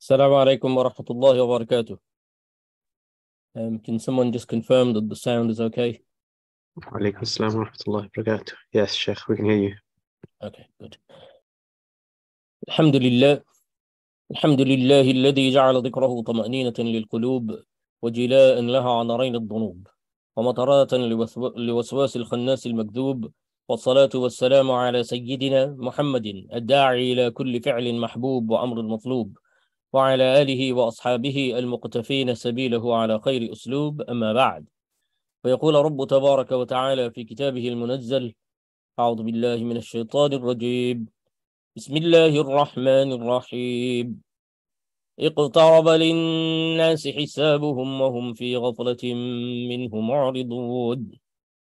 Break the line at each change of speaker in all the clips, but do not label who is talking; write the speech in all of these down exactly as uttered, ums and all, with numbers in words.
Assalamu alaikum wa rahmatullahi wa barakatuh. Um, can someone just confirm that the sound is okay?
Alaikum assalam wa rahmatullahi wa barakatuh. Yes, Sheikh, we can hear you.
Okay, good. Alhamdulillah. Alhamdulillah الذي جعل ذكره طمأنينة للقلوب وجلاء لها عن رين الذنوب ومطرات لوسو- لوسواس الخناس المكذوب والصلاة والسلام على سيدنا محمد الداعي إلى كل فعل محبوب وأمر مطلوب وعلى آله وأصحابه المقتفين سبيله على خير أسلوب. أما بعد، ويقول رب تبارك وتعالى في كتابه المنزل: أعوذ بالله من الشيطان الرجيم، بسم الله الرحمن الرحيم، اقترب للناس حسابهم وهم في غفلة منه معرضون.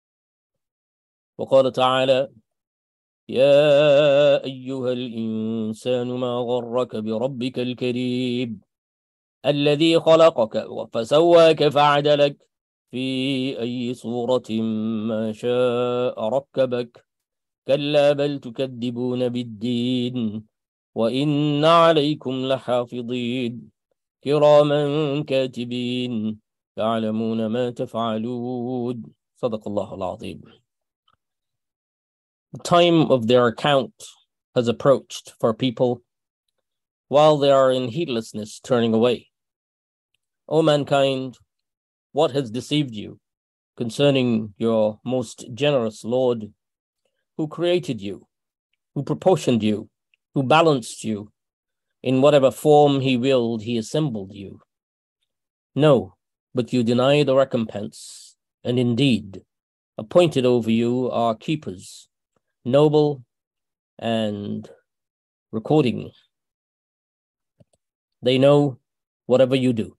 وقال تعالى: يا أيها الإنسان ما غرك بربك الكريم الذي خلقك فسواك فعدلك في أي صورة ما شاء ركبك كلا بل تكذبون بالدين وإن عليكم لحافظين كراما كاتبين يعلمون ما تفعلون. صدق الله العظيم. The time of their account has approached for people while they are in heedlessness turning away. O mankind, what has deceived you concerning your most generous Lord, who created you, who proportioned you, who balanced you? In whatever form he willed, he assembled you. No, but you deny the recompense, and indeed, appointed over you are keepers, noble and recording. They know whatever you do.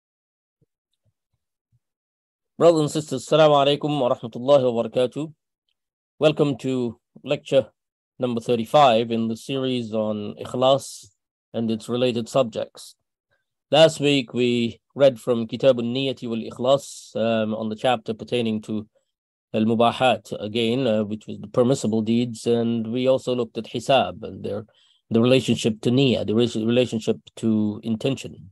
Brothers and sisters, Assalamu alaikum wa rahmatullahi wa barakatuh. Welcome to lecture number thirty-five in the series on Ikhlas and its related subjects. Last week we read from Kitab al-Niyati wal-Ikhlas um, on the chapter pertaining to al-Mubahat again, uh, which was the permissible deeds, and we also looked at Hisab and their the relationship to Niyah, the relationship to intention.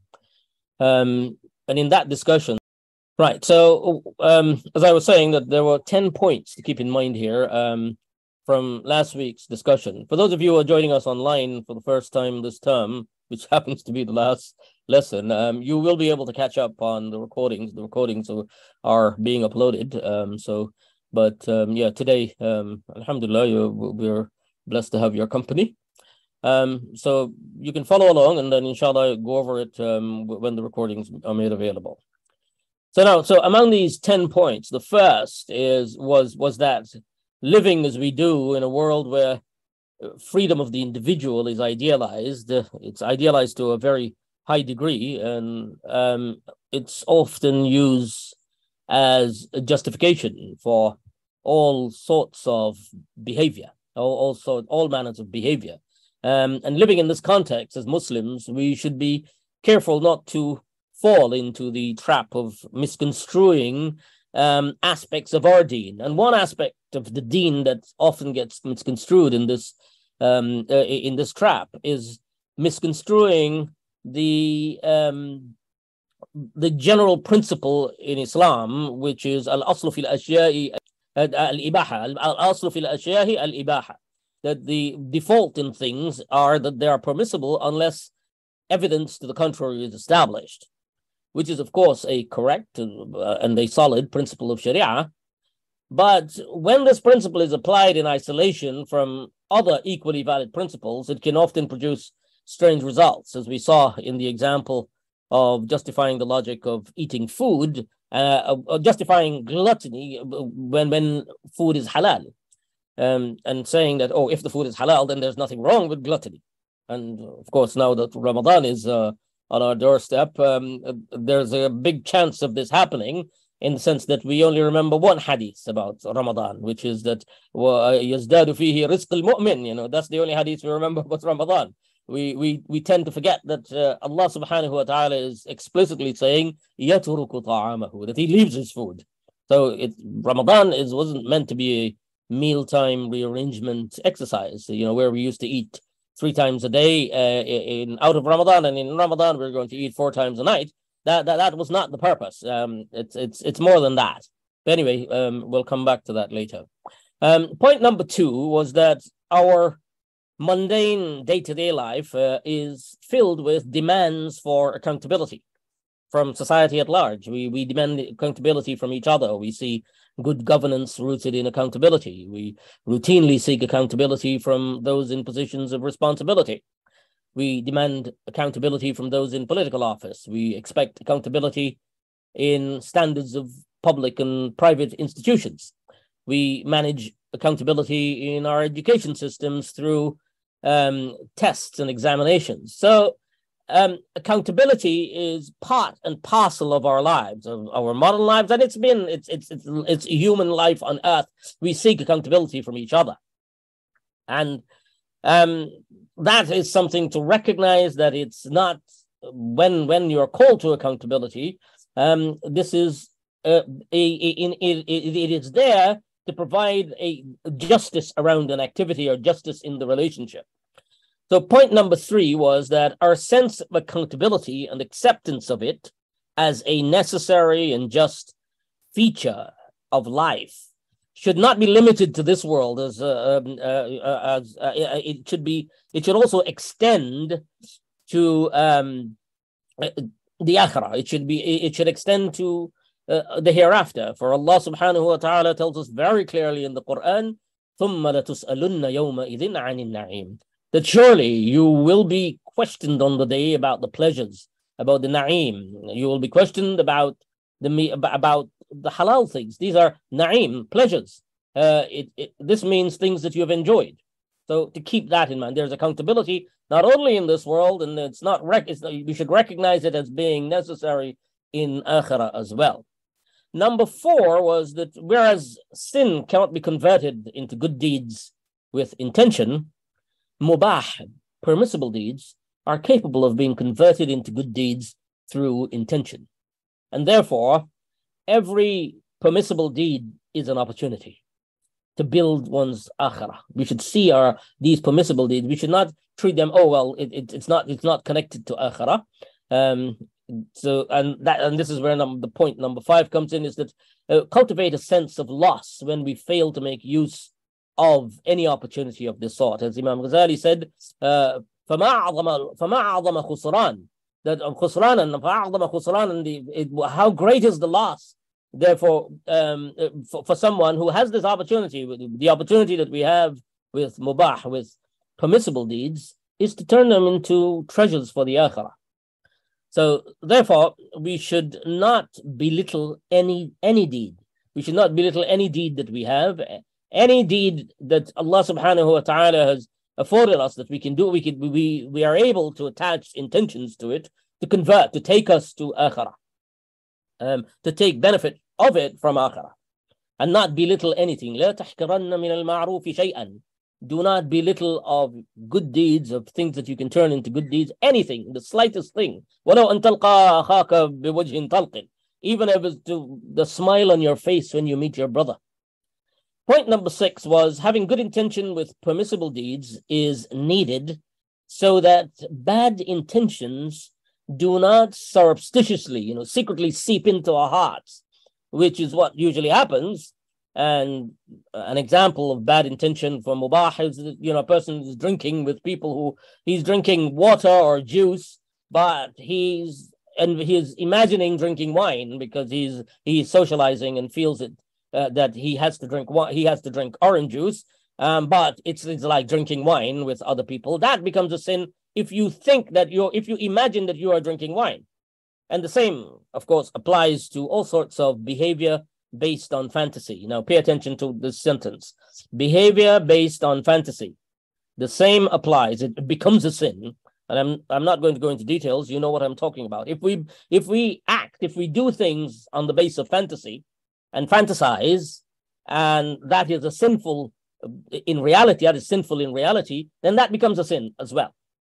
Um, and in that discussion, right, so um, as I was saying, that there were ten points to keep in mind here um, from last week's discussion. For those of you who are joining us online for the first time this term, which happens to be the last lesson, um, you will be able to catch up on the recordings. The recordings are, are being uploaded. Um, so, but um, yeah, today, um, alhamdulillah, you, we're blessed to have your company. Um, so you can follow along, and then inshallah go over it um, when the recordings are made available. So now, so among these ten points, the first is was was that living as we do in a world where freedom of the individual is idealized, uh, it's idealized to a very high degree, and um, it's often used as a justification for all sorts of behavior, all, also all manners of behavior. Um, and living in this context as Muslims, we should be careful not to fall into the trap of misconstruing um, aspects of our deen. And one aspect of the deen that often gets misconstrued in this um, uh, in this trap is misconstruing the um, the general principle in Islam, which is al-aslu fil ashya'i al-ibaha, al-aslu fil ashya'i al-ibaha, that the default in things are that they are permissible unless evidence to the contrary is established, which is, of course, a correct uh, and a solid principle of Sharia. But when this principle is applied in isolation from other equally valid principles, it can often produce strange results, as we saw in the example of justifying the logic of eating food, uh, of justifying gluttony when, when food is halal. Um, and saying that, oh, if the food is halal, then there's nothing wrong with gluttony. And of course, now that Ramadan is uh, on our doorstep, um, there's a big chance of this happening, in the sense that we only remember one hadith about Ramadan, which is that يَزْدَادُ فِيهِ رِزْقُ الْمُؤْمِنِ. You know, that's the only hadith we remember about Ramadan. We we we tend to forget that uh, Allah subhanahu wa ta'ala is explicitly saying يَتُرُكُ طَعَامَهُ, that he leaves his food. So it, Ramadan is wasn't meant to be a mealtime rearrangement exercise, you know, where we used to eat three times a day uh, in out of Ramadan, and in Ramadan we're going to eat four times a night. That that, that was not the purpose. Um, it's it's it's more than that. But anyway, um, we'll come back to that later. Um, point number two was that our mundane day-to-day life uh, is filled with demands for accountability from society at large. We we demand accountability from each other. We see good governance rooted in accountability. We routinely seek accountability from those in positions of responsibility. We demand accountability from those in political office. We expect accountability in standards of public and private institutions. We manage accountability in our education systems through um, tests and examinations. So um, accountability is part and parcel of our lives, of our modern lives, and it's been, it's, it's, it's, it's human life on earth. We seek accountability from each other. And um, that is something to recognize, that it's not, when, when you're called to accountability, um, this is, uh, a, a, a, it, it is there to provide a justice around an activity or justice in the relationship. So point number three was that our sense of accountability and acceptance of it as a necessary and just feature of life should not be limited to this world. As, uh, um, uh, as uh, it should be, it should also extend to um, the akhirah. It should be, it should extend to Uh, the hereafter. For Allah subhanahu wa ta'ala tells us very clearly in the Quran, ثُمَّ لَتُسْأَلُنَّ يَوْمَئِذٍ عَنِ النَّعِيمِ, that surely you will be questioned on the day about the pleasures, about the na'im. You will be questioned about the about the halal things. These are na'im, pleasures. Uh, it, it, this means things that you have enjoyed. So to keep that in mind, there's accountability not only in this world, and it's not, rec- it's not we should recognize it as being necessary in akhirah as well. Number four was that whereas sin cannot be converted into good deeds with intention, mubah, permissible deeds, are capable of being converted into good deeds through intention. And therefore, every permissible deed is an opportunity to build one's akhirah. We should see our these permissible deeds. We should not treat them, oh, well, it, it, it's not it's not connected to akhirah. Um, So, and that, and this is where number, the point number five comes in, is that uh, cultivate a sense of loss when we fail to make use of any opportunity of this sort. As Imam Ghazali said, uh, فَمَا أَعْظَمَ فَمَا أَعْظَمَ خُسْرَانٍ, that خُسْرَانًا فَأَعْظَمَ خُسْرَانًا, how great is the loss, therefore, um, for, for someone who has this opportunity, the opportunity that we have with mubah, with permissible deeds, is to turn them into treasures for the akhirah. So therefore, we should not belittle any any deed. We should not belittle any deed that we have, any deed that Allah subhanahu wa ta'ala has afforded us that we can do. We can we we are able to attach intentions to it, to convert, to take us to akhirah, um, to take benefit of it from akhirah, and not belittle anything. لا تحقرن من المعروف شيئا. Do not belittle of good deeds, of things that you can turn into good deeds, anything, the slightest thing. وَلَوْ أَن تَلْقَى أَخَاكَ بِوَجْهٍ طَلْقٍ, even if it's to the smile on your face when you meet your brother. Point number six was having good intention with permissible deeds is needed so that bad intentions do not surreptitiously, you know, secretly seep into our hearts, which is what usually happens. And an example of bad intention for mubah is that, you know, a person is drinking with people who he's drinking water or juice, but he's and he's imagining drinking wine because he's he's socializing and feels it uh, that he has to drink he has to drink orange juice, um, but it's it's like drinking wine with other people. That becomes a sin if you think that you're if you imagine that you are drinking wine. And the same, of course, applies to all sorts of behavior based on fantasy. Now, pay attention to this sentence. Behavior based on fantasy. The same applies. It becomes a sin. And I'm I'm not going to go into details. You know what I'm talking about. If we if we act, if we do things on the base of fantasy and fantasize, and that is a sinful in reality, that is sinful in reality, then that becomes a sin as well.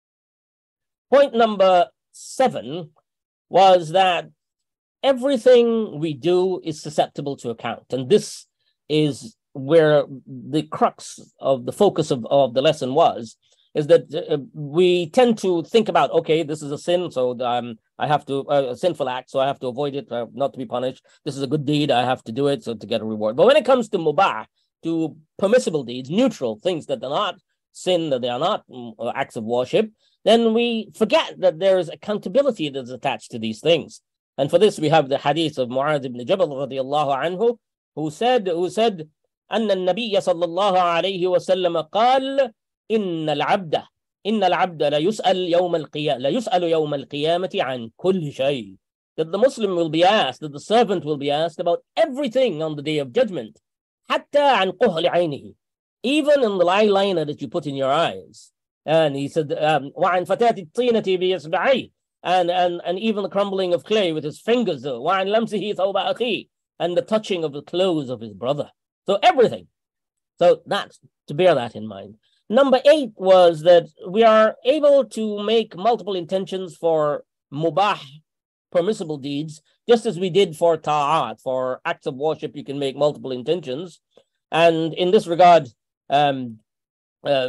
Point number seven was that everything we do is susceptible to account. And this is where the crux of the focus of, of the lesson was, is that uh, we tend to think about, okay, this is a sin, so um, I have to, uh, a sinful act, so I have to avoid it, uh, not to be punished. This is a good deed, I have to do it, so to get a reward. But when it comes to mubah, to permissible deeds, neutral things that are not sin, that they are not uh, acts of worship, then we forget that there is accountability that is attached to these things. And for this, we have the hadith of Mu'adh ibn Jabal radiallahu anhu, who said, who said, أن النبي صلى الله عليه وسلم قال إن العبد إن العبد لا يسأل يوم القيامة لا يسأل يوم القيامة عن كل شيء. That the Muslim will be asked, that the servant will be asked about everything on the day of judgment. حتى عن قهل عينه, even in the eyeliner that you put in your eyes. And he said, um, وعن فتاة الطينة بإصبعيه, and and and even the crumbling of clay with his fingers. وعن لمسه ثوب أخيه, and the touching of the clothes of his brother. So everything. So that's to bear that in mind. Number eight was that we are able to make multiple intentions for mubah, permissible deeds, just as we did for ta'at, for acts of worship. You can make multiple intentions. And in this regard, um, uh,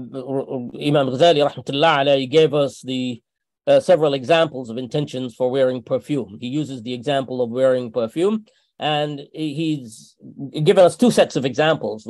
Imam Ghazali rahmatullah alayhi gave us the uh, several examples of intentions for wearing perfume. He uses the example of wearing perfume, and he's given us two sets of examples.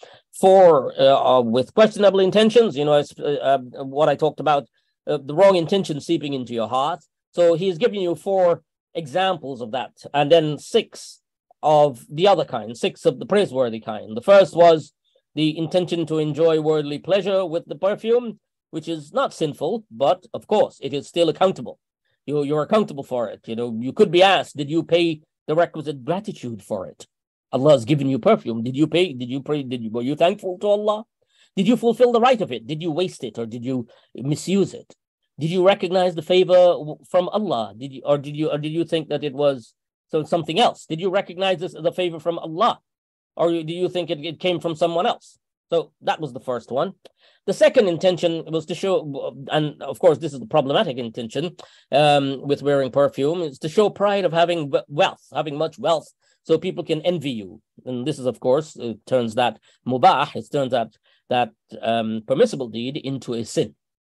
Four uh, with questionable intentions, you know, uh, what I talked about, uh, the wrong intention seeping into your heart. So he's giving you four examples of that, and then six of the other kind, six of the praiseworthy kind. The first was the intention to enjoy worldly pleasure with the perfume, which is not sinful, but of course it is still accountable. You, you're accountable for it. You know, you could be asked, did you pay the requisite gratitude for it? Allah has given you perfume. Did you pay? Did you pray? Did you, were you thankful to Allah? Did you fulfill the right of it? Did you waste it, or did you misuse it? Did you recognize the favor from Allah? Did you, or did you, or did you think that it was so something else? Did you recognize this as a favor from Allah, or do you think it, it came from someone else? So that was the first one. The second intention was to show, and of course this is the problematic intention um, with wearing perfume, is to show pride of having wealth, having much wealth, so people can envy you. And this is, of course, it turns that mubah, it turns that that um, permissible deed into a sin.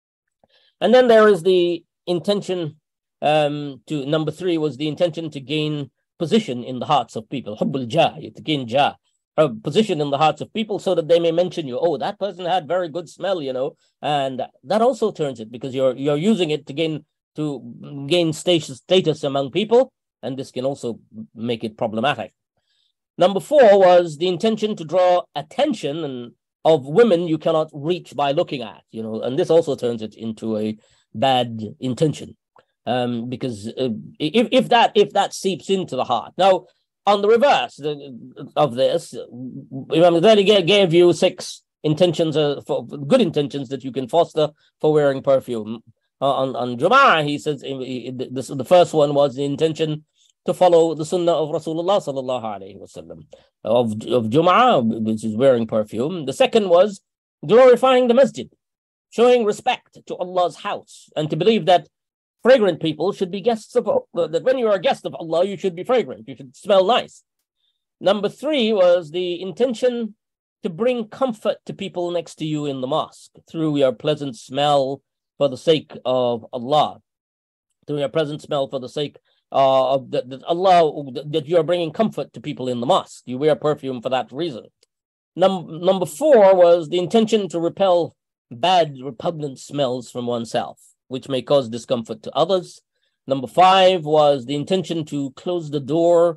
And then there is the intention um, to, number three was the intention to gain position in the hearts of people, hubbul jah, to gain jah, a position in the hearts of people so that they may mention you. Oh, that person had very good smell, you know, and that also turns it, because you're you're using it to gain to gain status status among people, and this can also make it problematic. Number four was the intention to draw attention and of women you cannot reach by looking at, you know, and this also turns it into a bad intention, um, because uh, if if that if that seeps into the heart. Now, on the reverse of this, Imam Ghazali gave you six intentions, uh, for good intentions that you can foster for wearing perfume. Uh, on on Jum'ah, he says he, this, the first one was the intention to follow the Sunnah of Rasulullah sallallahu alaihi wasallam of of Jum'ah, which is wearing perfume. The second was glorifying the masjid, showing respect to Allah's house, and to believe that fragrant people should be guests of Allah, that when you are a guest of Allah, you should be fragrant, you should smell nice. Number three was the intention to bring comfort to people next to you in the mosque through your pleasant smell for the sake of Allah, through your pleasant smell for the sake uh, of that, that Allah, that you are bringing comfort to people in the mosque. You wear perfume for that reason. Num- number four was the intention to repel bad, repugnant smells from oneself, which may cause discomfort to others. Number five was the intention to close the door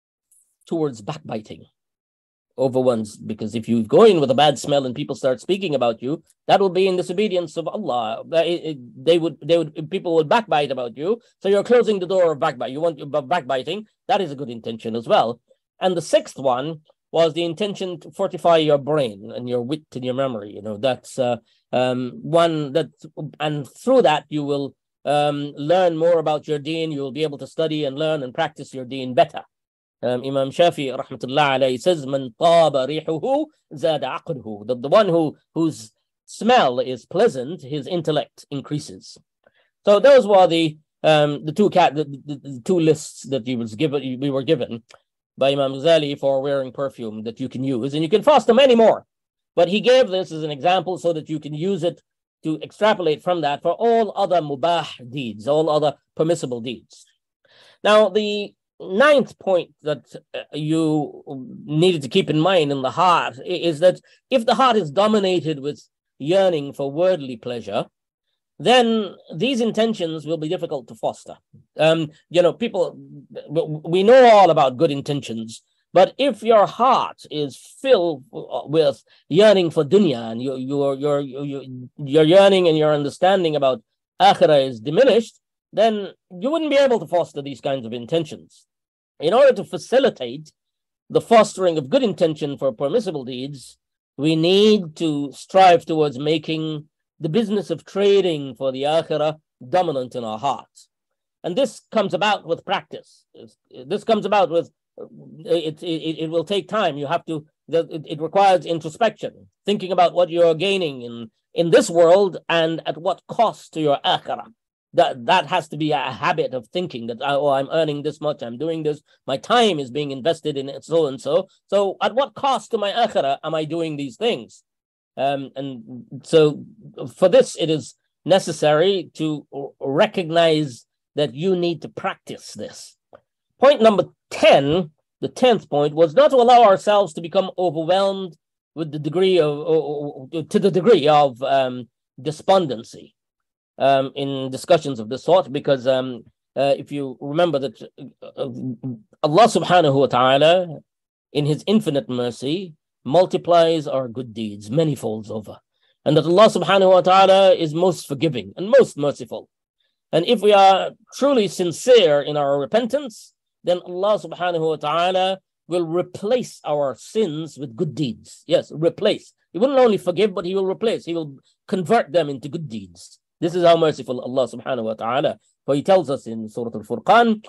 towards backbiting over one's, because if you go in with a bad smell and people start speaking about you, that will be in disobedience of Allah. It, it, they would, they would, people would backbite about you. So you're closing the door of backbite. You want backbiting. That is a good intention as well. And the sixth one was the intention to fortify your brain and your wit and your memory. You know, that's uh, um, one that, and through that you will um, learn more about your deen. You will be able to study and learn and practice your deen better. Um, Imam Shafi rahmatullah alayhi says, "Man taba rihuhu zada aqluhu." The the one who whose smell is pleasant, his intellect increases. So those were the um, the two cat the, the, the two lists that he was given. We were given by Imam Ghazali for wearing perfume that you can use, and you can foster many more. But he gave this as an example so that you can use it to extrapolate from that for all other mubah deeds, all other permissible deeds. Now, the ninth point that you needed to keep in mind in the heart is that if the heart is dominated with yearning for worldly pleasure, then these intentions will be difficult to foster. Um, you know, people, we know all about good intentions, but if your heart is filled with yearning for dunya and your your your your your yearning and your understanding about akhirah is diminished, then you wouldn't be able to foster these kinds of intentions. In order to facilitate the fostering of good intention for permissible deeds, we need to strive towards making the business of trading for the akhirah dominant in our hearts. And this comes about with practice. This comes about with, it, it, it will take time. You have to, it, it requires introspection, thinking about what you're gaining in, in this world and at what cost to your akhirah. That, that has to be a habit of thinking that, oh, I'm earning this much, I'm doing this, my time is being invested in it, so and so. So at what cost to my akhirah am I doing these things? Um, and so for this, it is necessary to recognize that you need to practice this. Point number ten, the tenth point, was not to allow ourselves to become overwhelmed with the degree of, or, or, to the degree of um, despondency um, in discussions of this sort, because um, uh, if you remember that uh, Allah subhanahu wa ta'ala, in his infinite mercy, multiplies our good deeds many folds over, and that Allah subhanahu wa ta'ala is most forgiving and most merciful. And if we are truly sincere in our repentance, then Allah subhanahu wa ta'ala will replace our sins with good deeds. Yes, replace. He wouldn't only forgive, but he will replace. He will convert them into good deeds. This is how merciful Allah subhanahu wa ta'ala. For he tells us in Surah Al-Furqan,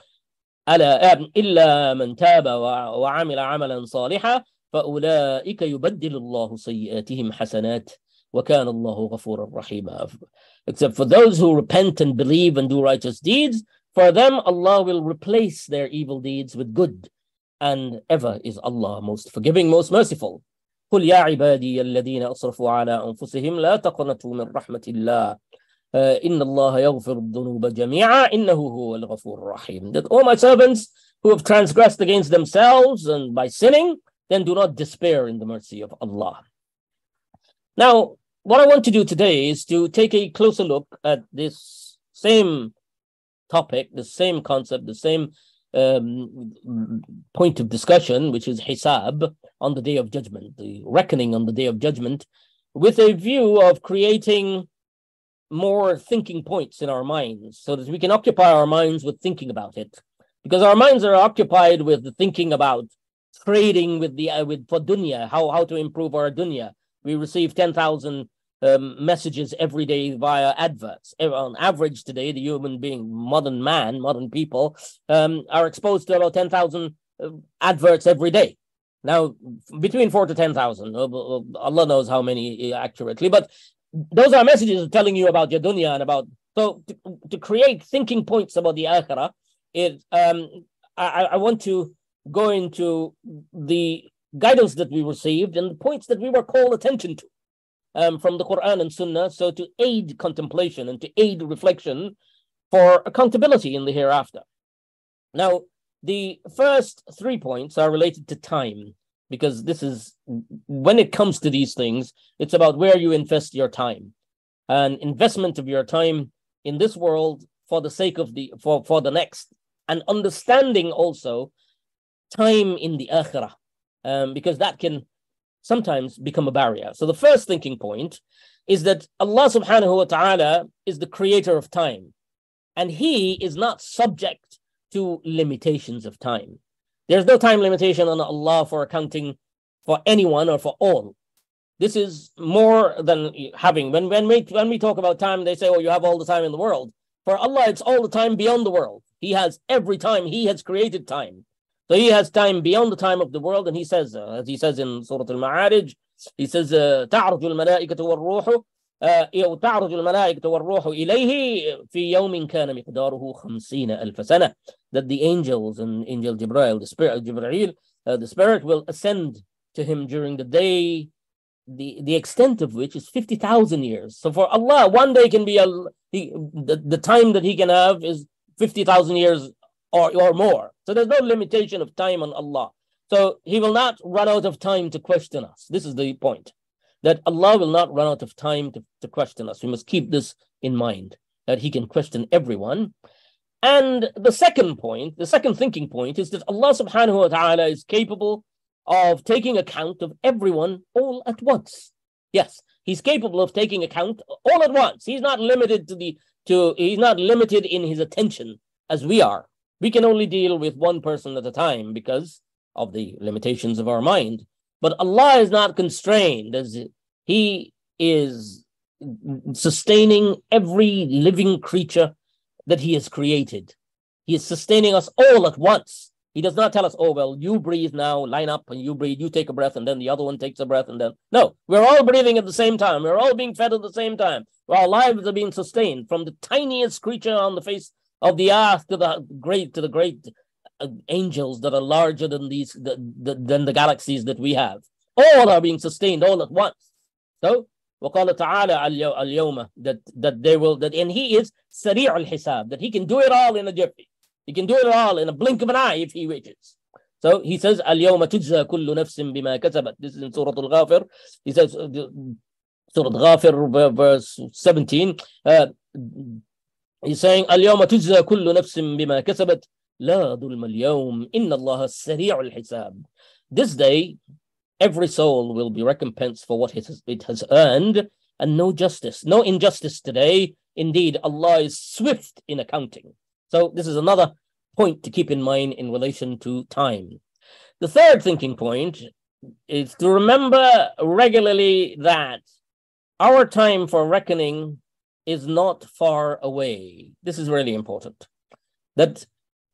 أَلَا إِلَّا مَنْ تَابَ وَعَمِلَ عَمَلًا صَالِحًا فَأُولَٰئِكَ يُبَدِّلُ اللَّهُ سَيِّئَاتِهِمْ حَسَنَاتٍ وَكَانَ اللَّهُ غَفُورًا رَحِيمًا. Except for those who repent and believe and do righteous deeds, for them Allah will replace their evil deeds with good, and ever is Allah most forgiving, most merciful. قُلْ يَا عِبَادِيَ الَّذِينَ أَصْرَفُوا عَلَىٰ أَنفُسِهِمْ لَا تَقْنَطُوا مِنْ رَحْمَةِ اللَّهِ إِنَّ اللَّهَ يَغْفِرُ الذُّنُوبَ جَمِيعًا إِنَّهُ هُوَ الْغَفُورُ الرَّحِيمُ. That all my servants who have transgressed against themselves and by sinning, then do not despair in the mercy of Allah. Now, what I want to do today is to take a closer look at this same topic, the same concept, the same um, point of discussion, which is hisab on the Day of Judgment, the reckoning on the Day of Judgment, with a view of creating more thinking points in our minds so that we can occupy our minds with thinking about it. Because our minds are occupied with the thinking about trading with the uh, with for dunya, how, how to improve our dunya. We receive ten thousand um, messages every day via adverts. On average today, the human being, modern man, modern people, um, are exposed to about ten thousand uh, adverts every day. Now, between four to ten thousand, Allah knows how many accurately, but those are messages telling you about your dunya and about, so to, to create thinking points about the akhirah, it, um, I, I want to go into the guidance that we received and the points that we were called attention to um, from the Quran and Sunnah, so to aid contemplation and to aid reflection for accountability in the hereafter. Now, the first three points are related to time, because this is, when it comes to these things, it's about where you invest your time. An investment of your time in this world for the sake of the, for, for the next, and understanding also time in the akhirah, um, because that can sometimes become a barrier. So the first thinking point is that Allah subhanahu wa ta'ala is the creator of time, and he is not subject to limitations of time. There's no time limitation on Allah for accounting for anyone or for all. This is more than having, when, when, we, when we talk about time, they say, oh, you have all the time in the world. For Allah, it's all the time beyond the world. He has every time, he has created time. So he has time beyond the time of the world, and he says, uh, as he says in Surah Al-Ma'arij, he says, تَعْرُجُ الْمَلَائِكَةُ وَالرُّوحُ تعرج الملائكة والروح إليه في يوم كان مقداره خمسين ألف سنة. That the angels and Angel Jibreel, the spirit of Jibreel, uh, the spirit will ascend to him during the day the, the extent of which is fifty thousand years. So for Allah, one day can be a, the, the, the time that he can have is fifty thousand years or, or more. So there's no limitation of time on Allah. So he will not run out of time to question us. This is the point, that Allah will not run out of time to, to question us. We must keep this in mind, that he can question everyone. And the second point, the second thinking point is that Allah subhanahu wa ta'ala is capable of taking account of everyone all at once. Yes, he's capable of taking account all at once. He's not limited to the to he's not limited in his attention as we are. We can only deal with one person at a time because of the limitations of our mind. But Allah is not constrained, as he is sustaining every living creature that he has created. He is sustaining us all at once. He does not tell us, oh, well, you breathe now, line up, and you breathe, you take a breath, and then the other one takes a breath, and then... No, we're all breathing at the same time. We're all being fed at the same time. Our lives are being sustained from the tiniest creature on the face of the earth to the great, to the great uh, angels that are larger than these, the, the, than the galaxies that we have. All are being sustained all at once. So, وَقَالَ تَعَالَى الْيَوْمَ, that, that they will, that, and he is سَرِيعُ الْحِسَابِ, that he can do it all in a jiffy. He can do it all in a blink of an eye if he wishes. So he says, الْيَوْمَ تُجْزَى كُلُّ نَفْسٍ بِمَا كَسَبَتْ. This is in Surah Al-Ghafir. He says, Surah Al-Ghafir, verse seventeen. Uh, he's saying, الْيَوْمَ تُجْزَى كُلُّ نَفْسٍ بِمَا كَسَبَتْ لَا ظُلْمَ الْيَوْمِ إِنَّ اللَّهَ سَرِيعُ الْحِسَابِ. This day, every soul will be recompensed for what it has, it has earned, and no justice, no injustice today. Indeed, Allah is swift in accounting. So this is another point to keep in mind in relation to time. The third thinking point is to remember regularly that our time for reckoning is not far away. This is really important. That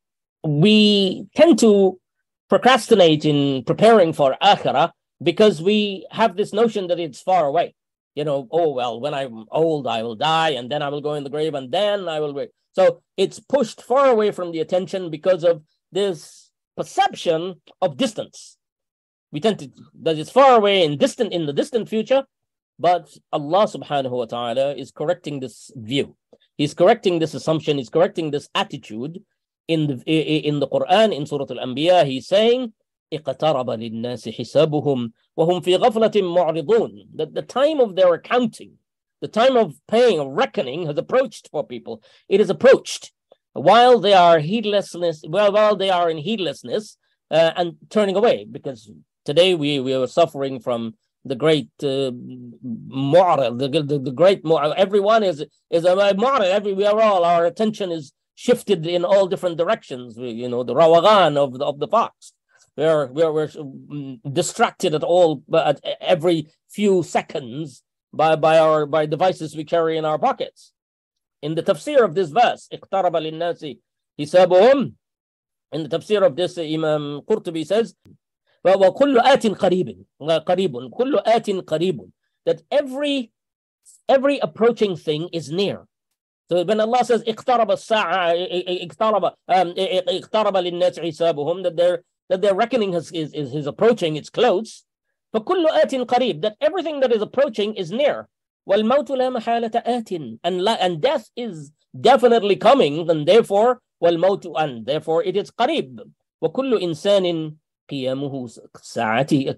we tend to procrastinate in preparing for akhirah because we have this notion that it's far away. You know, oh, well, when I'm old, I will die, and then I will go in the grave, and then I will wait. So it's pushed far away from the attention because of this perception of distance. We tend to, that it's far away and distant in the distant future, but Allah subhanahu wa ta'ala is correcting this view. He's correcting this assumption, he's correcting this attitude. In the, in the Quran, in Surah Al-Anbiya, he's saying, اقترب للناس حسابهم وهم في غفلة معرضون. That the time of their accounting, the time of paying, of reckoning has approached for people. It is approached while they are heedlessness, well, while they are in heedlessness uh, and turning away. Because today we, we are suffering from the great uh, mu'rid, the, the, the great mu'rid. Everyone is is a mu'rid. Every we are all, our attention is shifted in all different directions. We, you know, the rawagan of the, of the fox. We're, we're, we're distracted at all, at every few seconds by, by our by devices we carry in our pockets. In the tafsir of this verse, اقترب للناس حسابهم, in the tafsir of this, Imam Qurtubi says, وكل آت قريب قريب كل آت قريب, that every every approaching thing is near. So when Allah says اقترب الساعة اقترب اقترب للناس حسابهم, that their that their reckoning is, is, is approaching, it's close. فكل آت قريب, that everything that is approaching is near. والموت لا محالة آت, and and death is definitely coming, and therefore والموت, and therefore it is قريب. وكل إنسان قيامه ساعته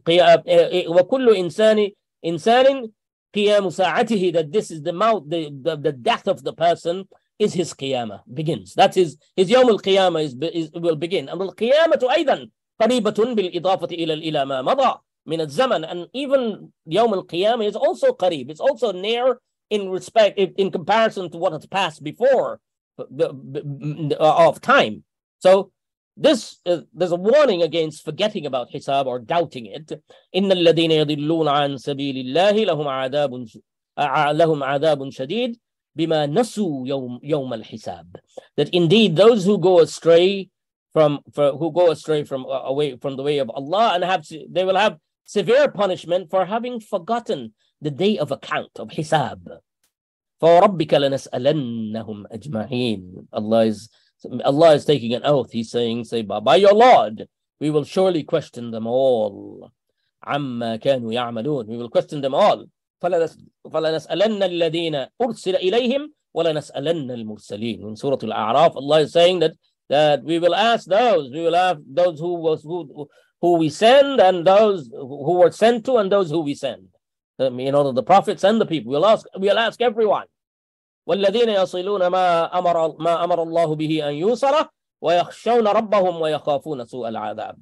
وكل إنسان إنسان قيام ساعته, that this is the mouth, the, the, the death of the person is his qiyamah, begins. That's his, his يوم القيامة is, is, will begin. And القيامة أيضا قريبة بالإضافة إلى إلى ما مضى من الزمن, and even يوم القيامة is also قريب, it's also near in respect, in comparison to what has passed before of time. So this uh, there's a warning against forgetting about hisab or doubting it. إن الذين يضلون عن سبيل الله لهم عذاب لهم عذاب شديد بما نسوا يوم يوم الحساب. That indeed those who go astray from for, who go astray from uh, away from the way of Allah, and have they will have severe punishment for having forgotten the day of account, of hisab. فَوَرَبِّكَ لَنَسْأَلَنَّهُمْ أَجْمَعِينَ. Allah is Allah is taking an oath. He's saying, say, by, by your Lord, we will surely question them all. عما كانوا يعملون. We will question them all. فلنسألن الذين أرسل إليهم ولنسألن المرسلين. In Surah Al-A'raf, Allah is saying that that we will ask those, we will ask those who was who who we send and those who were sent to and those who we send. Um, you know, the prophets and the people. We'll ask we'll ask everyone. والذين يصلون ما أمر ما أمر الله به أن يوصل ويخشون ربهم ويخافون سوء العذاب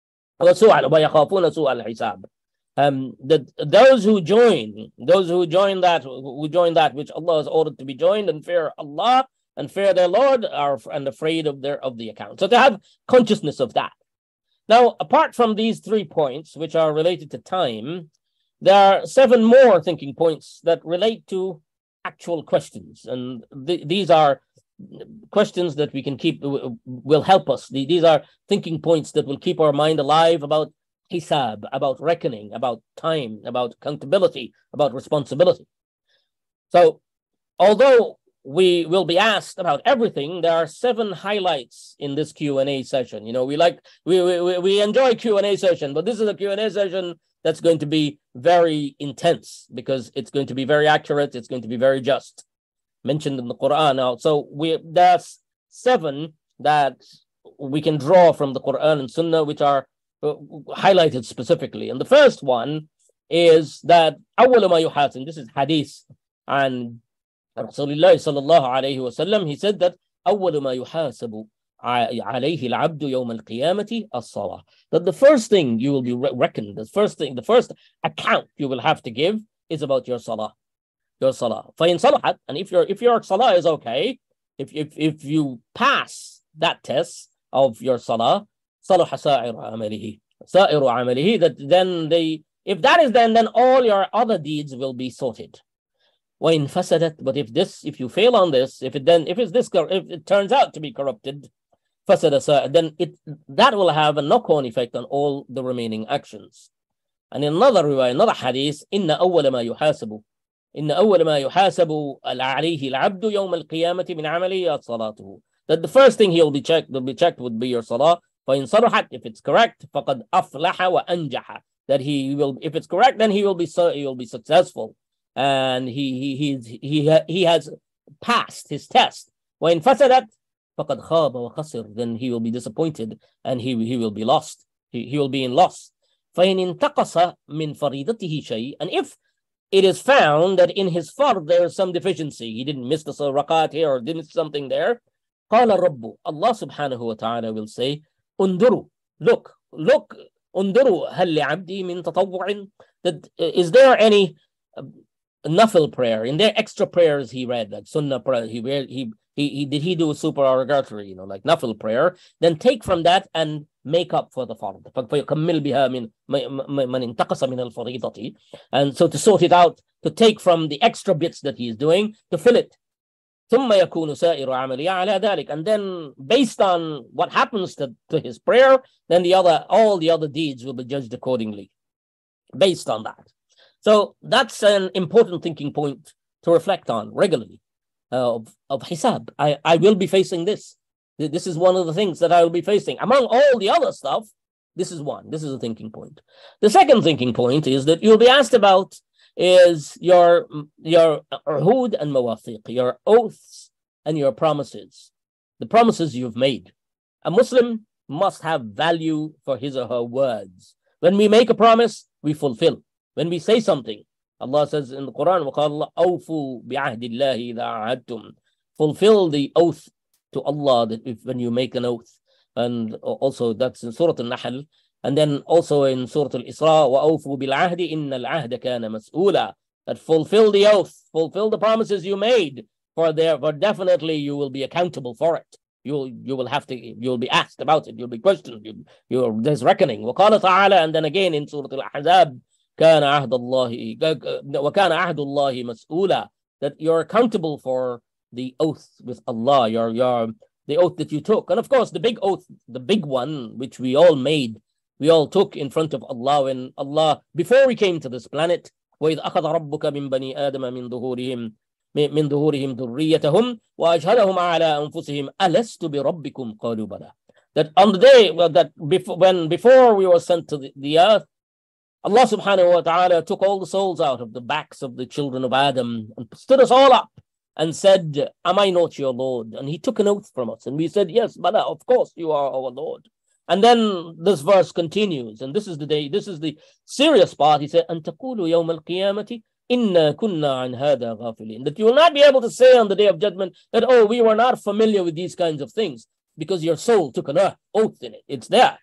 ويخافون سوء الحساب. Um, that those who join, those who join that, who join that which Allah has ordered to be joined, and fear Allah and fear their Lord, are and afraid of their of the account. So to have consciousness of that. Now, apart from these three points, which are related to time, there are seven more thinking points that relate to actual questions, and th- these are questions that we can keep, will help us. These are thinking points that will keep our mind alive about hisab, about reckoning, about time, about accountability, about responsibility. So, although we will be asked about everything, there are seven highlights in this Q and A session. You know, we like, we we, we enjoy Q and A session, but this is a Q and A session that's going to be very intense because it's going to be very accurate, it's going to be very just, mentioned in the Quran. Now, so we there's seven that we can draw from the Quran and Sunnah, which are uh, highlighted specifically. And the first one is that أول ما يحاسب. This is hadith and Rasulullah sallallahu alayhi wa sallam. He said that أول ما يحاسب عليه العبد يوم القيامة الصلاة. That the first thing you will be reckoned, the first thing, the first account you will have to give is about your salah. Your salah. فإن صلحت, and if your if your salah is okay, if if if you pass that test of your salah, صلح سائر عمله, سائر عمله, that then they, if that is then then all your other deeds will be sorted. وإن فسدت, but if this, if you fail on this, if it then if it's this if it turns out to be corrupted, فسد سائر, then it that will have a knock-on effect on all the remaining actions. And in another riwayah, another hadith, إن أول ما يحاسب إن أول ما يحاسب عليه العبد يوم القيامة من عمله صلاته. That the first thing he'll be checked, will be checked would be your salah. فإن صلحت, if it's correct, فقد أفلح وأنجح. That he will, if it's correct, then he will be so he will be successful, and he he he he he has passed his test. وإن فسدت فقد خاب وخسر. Then he will be disappointed and he he will be lost. He he will be in loss. فإن انتقص من فريضته شيء, and if it is found that in his fard there is some deficiency, he didn't miss the rakat here or didn't miss something there, قال الرب, Allah subhanahu wa ta'ala will say, انظروا, look, look, انظروا هل لعبدي من تطوع. That is there any uh, nafil prayer, in there extra prayers he read, like sunnah prayer, he he he, he did he do a supererogatory, you know, like nafil prayer, then take from that and make up for the fard. فَيُكَمِّلْ بِهَا مِنْ مَنْ انْتَقَصَ مِنَ الْفَرِيضَةِ. And so to sort it out, to take from the extra bits that he is doing, to fill it. ثُمَّ يَكُونُ سَائِرُ عَمَلِهِ عَلَى ذَلك. And then based on what happens to, to his prayer, then the other, all the other deeds will be judged accordingly, based on that. So that's an important thinking point to reflect on regularly, uh, of, of hisab. I, I will be facing this. This is one of the things that I will be facing. Among all the other stuff, this is one. This is a thinking point. The second thinking point is that you'll be asked about is your your uhud and mawathiq, your oaths and your promises, the promises you've made. A Muslim must have value for his or her words. When we make a promise, we fulfill. When we say something, Allah says in the Quran, وَقَالَ أَوْفُوا بِعَهْدِ اللَّهِ إِذَا عَهَدْتُمْ. Fulfill the oath to Allah that if when you make an oath. And also that's in Surah Al-Nahl, and then also in Surah Al-Isra, وَأَوْفُوا بِالْعَهْدِ إِنَّ الْعَهْدَ كَانَ مَسْئُولًا. That fulfill the oath, fulfill the promises you made, for there, for definitely you will be accountable for it. You'll you will have to you'll be asked about it. You'll be questioned. You you there's reckoning. وقال تعالى, and then again in Surah Al-Ahzab, كان عهد الله وكان عهد الله مسؤولا. That you're accountable for the oath with Allah, your your the oath that you took. And of course, the big oath, the big one, which we all made, we all took in front of Allah when Allah, before we came to this planet, وَإِذْ أَخَذَ رَبُّكَ مِنْ بَنِي آدَمَ مِنْ ظُهُورِهِمْ مِنْ ظُهُورِهِمْ ذُرِّيَّتَهُمْ وَأَشْهَدَهُمْ عَلَىٰ أَنفُسِهِمْ أَلَسْتُ بِرَبِّكُمْ قَالُوا بَلَىٰ. That on the day, well, that before, when before we were sent to the, the earth, Allah subhanahu wa ta'ala took all the souls out of the backs of the children of Adam and stood us all up and said, am I not your Lord? And he took an oath from us. And we said, yes, but of course you are our Lord. And then this verse continues. And this is the day, this is the serious part. He said, أَن تَقُولُوا يَوْمَ الْقِيَامَةِ إِنَّا كُنَّا عَنْ هَذَا غَافِلِينَ. That you will not be able to say on the day of judgment that, oh, we were not familiar with these kinds of things because your soul took an oath in it. It's there.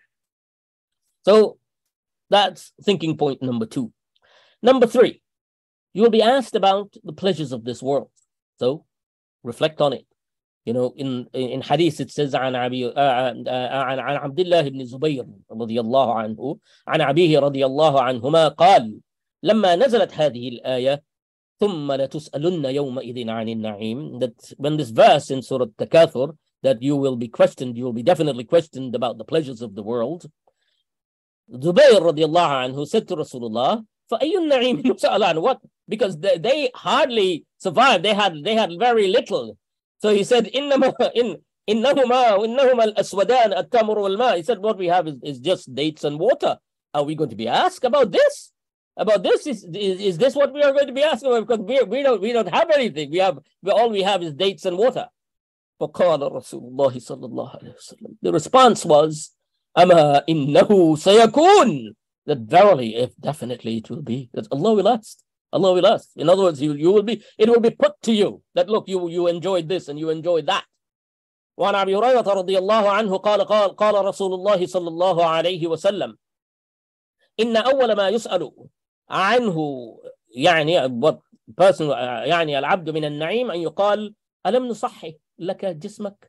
So that's thinking point number two. Number three, you will be asked about the pleasures of this world. So reflect on it. You know, in in hadith it says عن عبي عن عن عبد الله بن زبير رضي الله عنه عن أبيه رضي الله عنهما قال لما نزلت هذه الآية ثم لتسألن يومئذ عن النعيم. That when this verse in Surah Takathur, that you will be questioned, you will be definitely questioned about the pleasures of the world. Zubayr radiallahu anhu said to Rasulullah, فَأَيُّ النَّعِيمِ نُسَأَلَ عَنْهُ. What? Because they, they hardly survived. They had they had very little. So he said, إِنَّمَا إِن إِنَّهُمَا إِنَّهُمَا الْأَسْوَدَانِ التَّمْرُ وَالْمَاءِ. He said, what we have is, is just dates and water. Are we going to be asked about this? About this? Is, is, is this what we are going to be asked about? Because we, we, don't, we don't have anything. We have we, all we have is dates and water. فَقَالَ رَسُولُ اللَّهِ صَلَّى اللَّهُ عَلَيْهِ وسلم. The response was, أَمَا إِنَّهُ سَيَكُونَ. That verily, if definitely it will be, that Allah will ask. Allah will ask. In other words, you, you will be, it will be put to you that look, you you enjoyed this and you enjoyed that. وعن أبي هريرة رضي الله عنه قال قال قال رسول الله صلى الله عليه وسلم إن أول ما يسأل عنه يعني what person يعني العبد من النعيم أن يقال ألم نصحي لك جسمك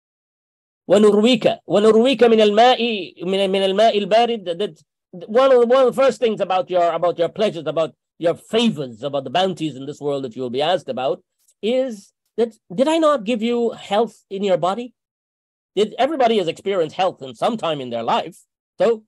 ونرويك ونرويك من الماء من من الماء البارد. That one of the one of the first things about your about your pleasures, about your favors, about the bounties in this world that you will be asked about is that, did I not give you health in your body? Did everybody has experienced health in some time in their life? So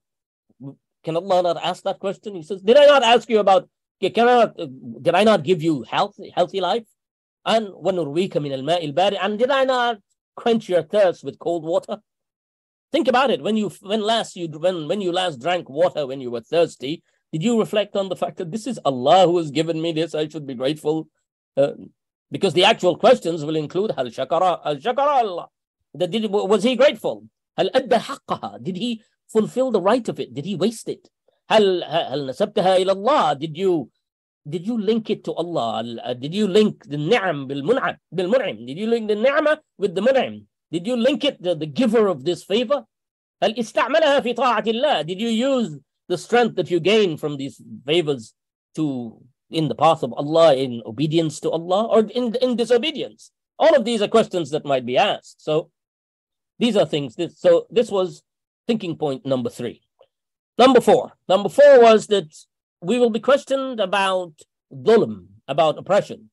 can Allah not ask that question? He says, did I not ask you about, can I not, did I not give you health, healthy life? And وَنُرْوِيكَ مِنَ الْمَاءِ الْبَارِدِ. And did I not quench your thirst with cold water? Think about it. When you when last you when when you last drank water when you were thirsty, did you reflect on the fact that this is Allah who has given me this? I should be grateful. Uh, because the actual questions will include Hal shakara, Hal shakara Allah. That did, was he grateful? Hal adda haqqaha. Did he fulfill the right of it? Did he waste it? Hal hal nasabtaha ila Allah. Did you did you link it to Allah? Did you link the ni'am bil mun'am bil mun'im? Did you link the ni'mah with the mun'im? Did you link it the, the giver of this favor? Hal ista'malaha fi ta'atillah. Did you use the strength that you gain from these favors to in the path of Allah, in obedience to Allah, or in, in disobedience? All of these are questions that might be asked. So these are things. This, so this was thinking point number three. Number four. Number four was that we will be questioned about dhulm, about oppression.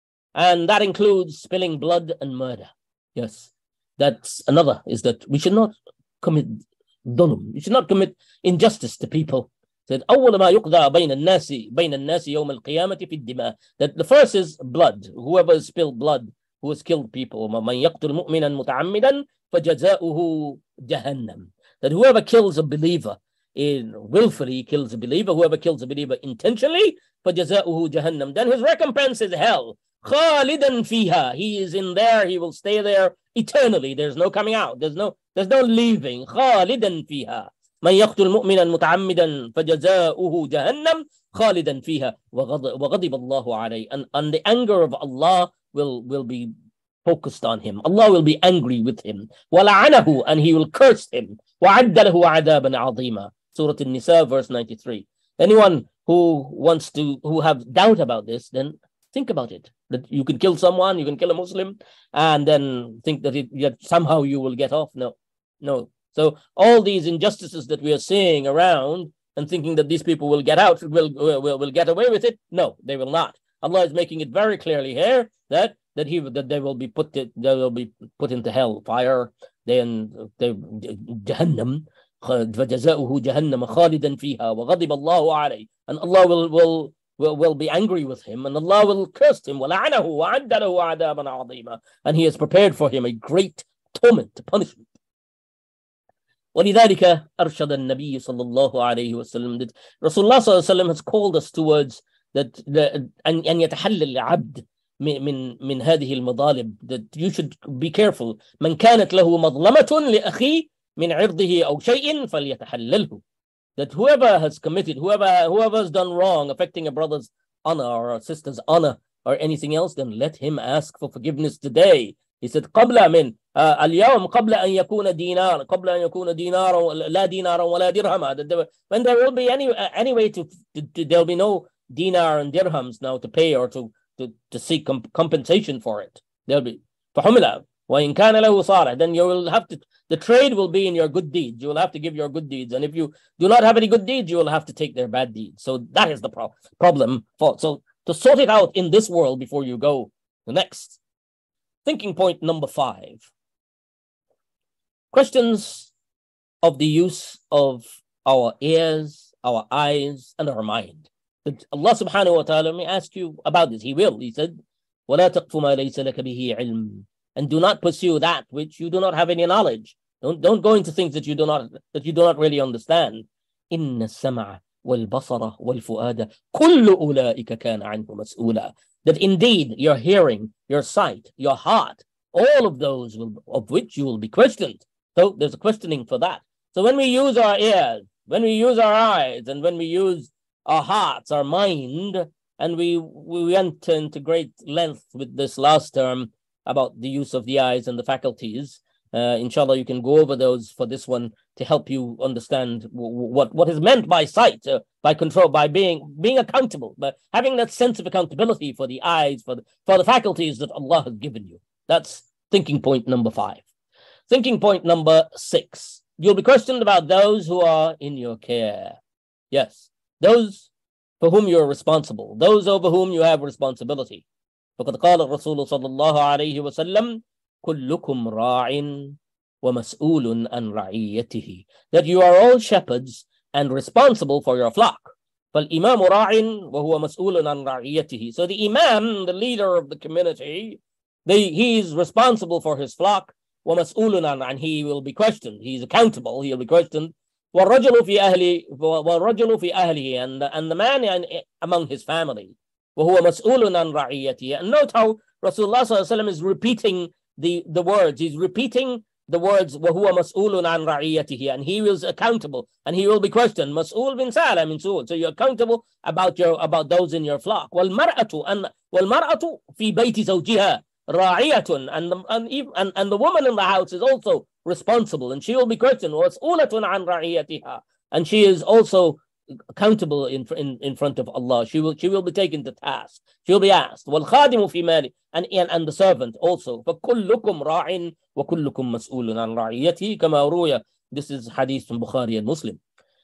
And that includes spilling blood and murder. Yes. That's another, is that we should not commit dhulm. You should not commit injustice to people. That أول ما يقضى بين الناس بين الناس يوم القيامة في الدماء. That the first is blood. Whoever has spilled blood, who has killed people. من يقتل مؤمنا متعمدا فجزاؤه جهنم. That whoever kills a believer in willfully kills a believer, whoever kills a believer intentionally, فجزاؤه جهنم. Then his recompense is hell. خالدا فيها. He is in there. He will stay there eternally. There's no coming out. There's no there's no leaving. خالدا فيها. من يقتل مؤمنا متعمدا فجزاؤه جهنم خالدا فيها وغضب الله عليه. And, and the anger of Allah will, will be focused on him. Allah will be angry with him. وَلَعَنَهُ. And he will curse him. وَعَدَّ لَهُ عَذَابًا عَظِيمًا. Surah An-Nisa, verse ninety-three. Anyone who wants to, who have doubt about this, then think about it. That you can kill someone, you can kill a Muslim, and then think that, it, that somehow you will get off. No, no. So all these injustices that we are seeing around and thinking that these people will get out, will, will, will get away with it, no, they will not. Allah is making it very clearly here that that he that they will be put to, they will be put into hell fire. Then they Jahannam, فجزاؤه جهنم خالدا فيها وغضب الله عليه. And Allah will will will will be angry with him, and Allah will curse him. وَلَعَنَهُ وَعَدَّ لَهُ عَذَابًا عَظِيمًا. And he has prepared for him a great torment, punishment. ولذلك أرشد النبي صلى الله عليه وسلم that Rasulullah صلى الله عليه وسلم has called us towards that the, أن أن يتحلل العبد من من من هذه المظالم, that you should be careful. من كانت له مظلمة لأخيه من عرضه أو شيء فليتحلله. That whoever has committed, whoever whoever has done wrong affecting a brother's honor or a sister's honor or anything else, then let him ask for forgiveness today. He said قبل من اليوم قبل أن يكون دينار قبل أن يكون دينار لا دينار ولا درهم. When there will be any any way to, to, to there will be no dinar and dirhams now to pay or to to, to seek comp- compensation for it. There'll be فحمل وإن كان له صالح. Then you will have to, the trade will be in your good deeds. You will have to give your good deeds, and if you do not have any good deeds, you will have to take their bad deeds. So that is the pro- problem. For, so to sort it out in this world before you go the next. Thinking point number five. Questions of the use of our ears, our eyes, and our mind. That Allah subhanahu wa ta'ala may ask you about this. He will. He said, وَلَا تَقْفُ مَا لَيْسَ لَكَ بِهِ عِلْمٍ. And do not pursue that which you do not have any knowledge. Don't, don't go into things that you do not that you do not really understand. إِنَّ السَّمْعَ وَالْبَصَرَ وَالْفُؤَادَ كُلُّ أُولَٰئِكَ كَانَ عَنْهُ مَسْئُولًا. That indeed your hearing, your sight, your heart, all of those will, of which you will be questioned. So there's a questioning for that. So when we use our ears, when we use our eyes, and when we use our hearts, our mind, and we we went into great length with this last term about the use of the eyes and the faculties. Uh, inshallah, you can go over those for this one to help you understand w- what, what is meant by sight, uh, by control, by being being accountable, by having that sense of accountability for the eyes, for the, for the faculties that Allah has given you. That's thinking point number five. Thinking point number six. You'll be questioned about those who are in your care. Yes, those for whom you're responsible, those over whom you have responsibility. فقد قال الرسول صلى الله عليه وسلم كلكم راع ومسؤول عن رعيته. That you are all shepherds and responsible for your flock. فالإمام راع وهو مسؤول عن رعيته. So the imam, the leader of the community, they, he is responsible for his flock. ومسؤول عن, and he will be questioned. He is accountable. He will be questioned. والرجل في أهله والرجل في أهله, and and the man among his family. وهو مسؤول عن رعيته. And note how Rasulullah صلى الله عليه وسلم is repeating the, the words. He's repeating the words وهو مسؤول عن رعيته, and he was accountable and he will be questioned. مسؤول bin سأل من سؤول. So you're accountable about your about those in your flock. والمرأة and والمرأة في بيت زوجها راعية, and the, and, and and the woman in the house is also responsible, and she will be questioned. ومسؤولة عن رعيتها, and she is also accountable in, in in front of Allah. She will she will be taken to task. She will be asked. والخادم في ماله, and, and and the servant also. فكلكم راع وكلكم مسؤول عن رعيته كما روي. This is hadith from Bukhari and Muslim.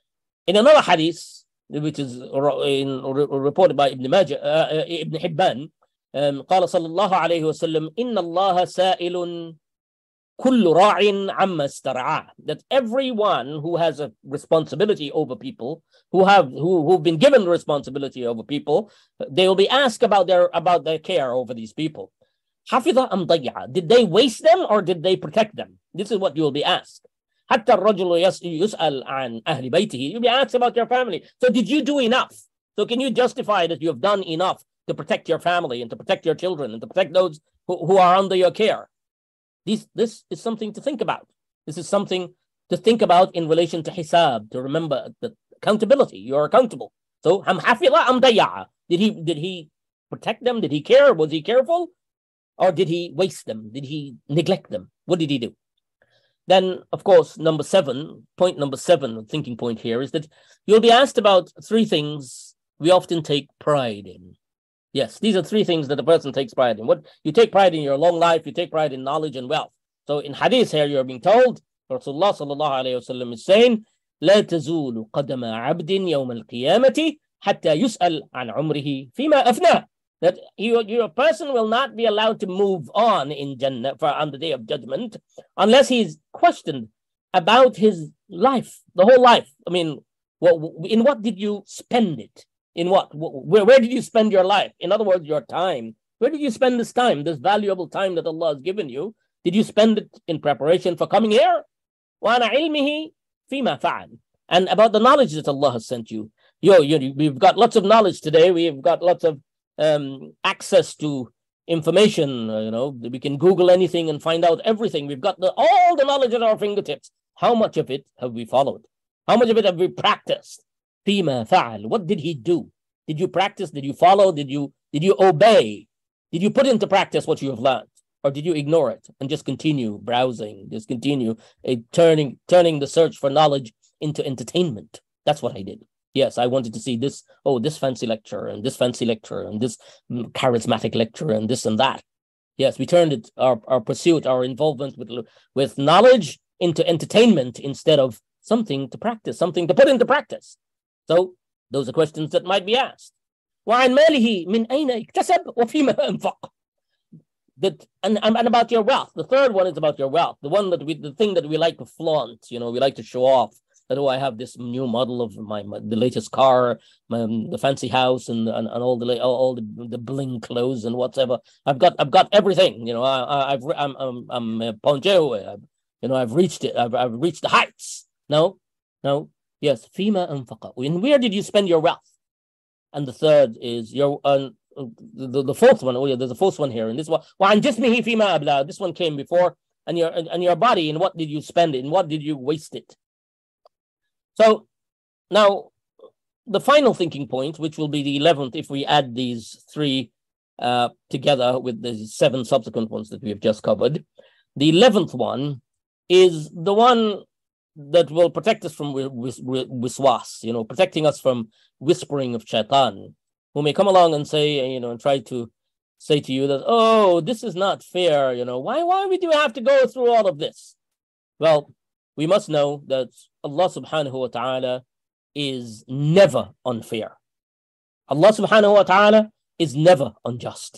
In another hadith, which is in, reported by Ibn Majah, uh, Ibn Hibban, um, قال صلى الله عليه وسلم إن الله سائل كل راع عما استرعاه. That everyone who has a responsibility over people, who have who who've been given responsibility over people, they will be asked about their about their care over these people. حفظ أم ضيع. Did they waste them or did they protect them? This is what you will be asked. حتى الرجل يسأل عن أهل بيته. You'll be asked about your family. So did you do enough? So can you justify that you have done enough to protect your family and to protect your children and to protect those who, who are under your care? This, this is something to think about. This is something to think about in relation to hisab, to remember the accountability. You are accountable. So, am hafila am dayya. Did he did he protect them? Did he care? Was he careful? Or did he waste them? Did he neglect them? What did he do? Then, of course, number seven, point number seven, thinking point here is that you'll be asked about three things we often take pride in. Yes, these are three things that a person takes pride in. What you take pride in your long life, you take pride in knowledge and wealth. So in hadith here, you're being told, Rasulullah sallallahu alayhi wa sallam is saying, لا تزول قدم عبد يوم القيامة حتى يسأل عن عمره فيما أفناه. That you, your person will not be allowed to move on in Jannah for on the day of judgment unless he's questioned about his life, the whole life. I mean, what, in what did you spend it? In what? Where, where did you spend your life? In other words, your time. Where did you spend this time, this valuable time that Allah has given you? Did you spend it in preparation for coming here? وعن علمه فيما فعل. And about the knowledge that Allah has sent you. Yo, you, we've got lots of knowledge today. We've got lots of um, access to information. Uh, you know, we can Google anything and find out everything. We've got the, all the knowledge at our fingertips. How much of it have we followed? How much of it have we practiced? فيما فعل. What did he do? Did you practice? Did you follow? Did you did you obey? Did you put into practice what you have learned? Or did you ignore it and just continue browsing, just continue uh, turning turning the search for knowledge into entertainment? That's what I did. Yes, I wanted to see this, oh, this fancy lecture and this fancy lecture and this charismatic lecture and this and that. Yes, we turned it, our, our pursuit, our involvement with, with knowledge into entertainment instead of something to practice, something to put into practice. So those are questions that might be asked. وعن ماله من أين اكتسب وفيما أنفق. That and, and about your wealth. The third one is about your wealth. The one that we, the thing that we like to flaunt. You know, we like to show off. That, oh, I have this new model of my, my the latest car, my, the fancy house, and and, and all the all the, the bling clothes and whatever. I've got I've got everything. You know, I, I've I'm I'm I'm uh, Poncho. You know, I've reached it. I've I've reached the heights. No, no. Yes, فيما أنفق. And where did you spend your wealth? And the third is your uh, the, the fourth one. Oh yeah, there's a fourth one here. And this one, وعن جسمه فيما أبلى. This one came before. And your and your body. In what did you spend it? In what did you waste it? So now the final thinking point, which will be the eleventh, if we add these three uh, together with the seven subsequent ones that we have just covered, the eleventh one is the one that will protect us from wiswas, you know, protecting us from whispering of shaitan, who may come along and say, you know, and try to say to you that, oh, this is not fair, you know, why, why do we have to go through all of this? Well, we must know that Allah subhanahu wa ta'ala is never unfair. Allah subhanahu wa ta'ala is never unjust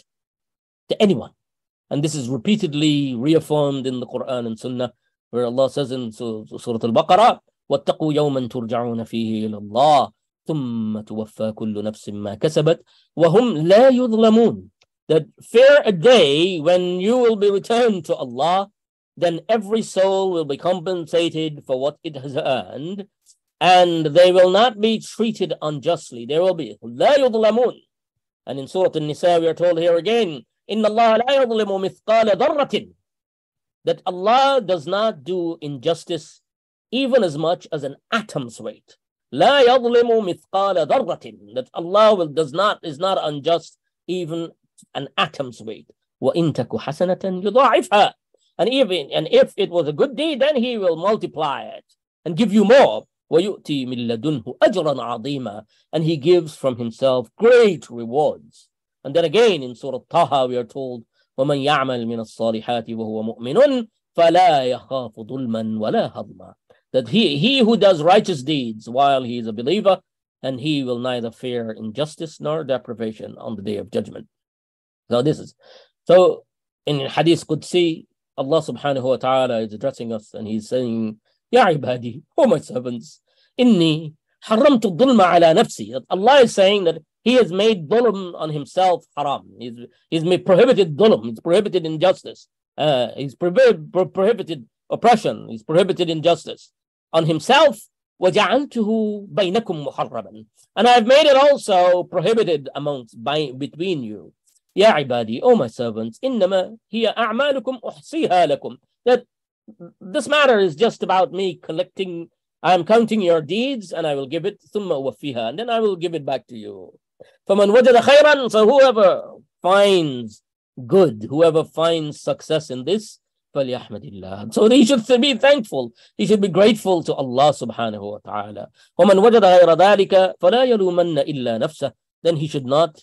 to anyone. And this is repeatedly reaffirmed in the Quran and Sunnah, where Allah says in Surah Al-Baqarah, وَاتَّقُوا يَوْمًا تُرْجَعُونَ فِيهِ إِلَى اللَّهِ ثُمَّ تُوَفَّى كُلُّ نَفْسٍ مَا كَسَبَتْ وَهُمْ لَا يُظْلَمُونَ. That fear a day when you will be returned to Allah, then every soul will be compensated for what it has earned, and they will not be treated unjustly. There will be لَا يُظْلَمُونَ. And in Surah An-Nisa we are told here again, إِنَّ اللَّهَ لَا يَظْلِمُ مِثْقَالَ ذَرَّةٍ. That Allah does not do injustice even as much as an atom's weight. لا يظلم مثقال ذرة. That Allah will, does not is not unjust even an atom's weight. وإن تك حسنة يضاعفها. And even and if it was a good deed, then He will multiply it and give you more. ويؤتي من لدنه أجرا عظيما. And He gives from Himself great rewards. And then again in Surah Taha we are told, وَمَنْ يَعْمَلْ مِنَ الصَّالِحَاتِ وَهُوَ مُؤْمِنٌ فَلَا يَخَافُ ظُلْمًا وَلَا هَضْمًا. That he, he who does righteous deeds while he is a believer, and he will neither fear injustice nor deprivation on the day of judgment. So this is, so in Hadith Qudsi, Allah subhanahu wa ta'ala is addressing us and He's saying, Ya ibadi, O my servants, inni haramtu dhulma ala nafsi. That Allah is saying that He has made dhulm on Himself haram. He's, he's made prohibited dhulm. He's prohibited injustice. Uh, he's prohibited, prohibited oppression. He's prohibited injustice on Himself. وَجَعَلْتُهُ بَيْنَكُمْ مُحَرَّمًا. And I've made it also prohibited amongst, by, between you. Ya ibadi, O my servants, إِنَّمَا هِيَ أَعْمَالُكُمْ أُحْصِيهَا لَكُمْ. That this matter is just about me collecting, I'm counting your deeds and I will give it, ثُمَّ أُوَفِّيهَا. And then I will give it back to you. فَمَنْ وَجَدَ خَيْرًا. So whoever finds good, whoever finds success in this, فَلْيَحْمَدِ اللَّهِ. So he should be thankful. He should be grateful to Allah subhanahu wa ta'ala. وَمَنْ وَجَدَ غَيْرَ ذَلِكَ فَلَا يَلُومَنَّ إِلَّا نَفْسَهُ. Then he should not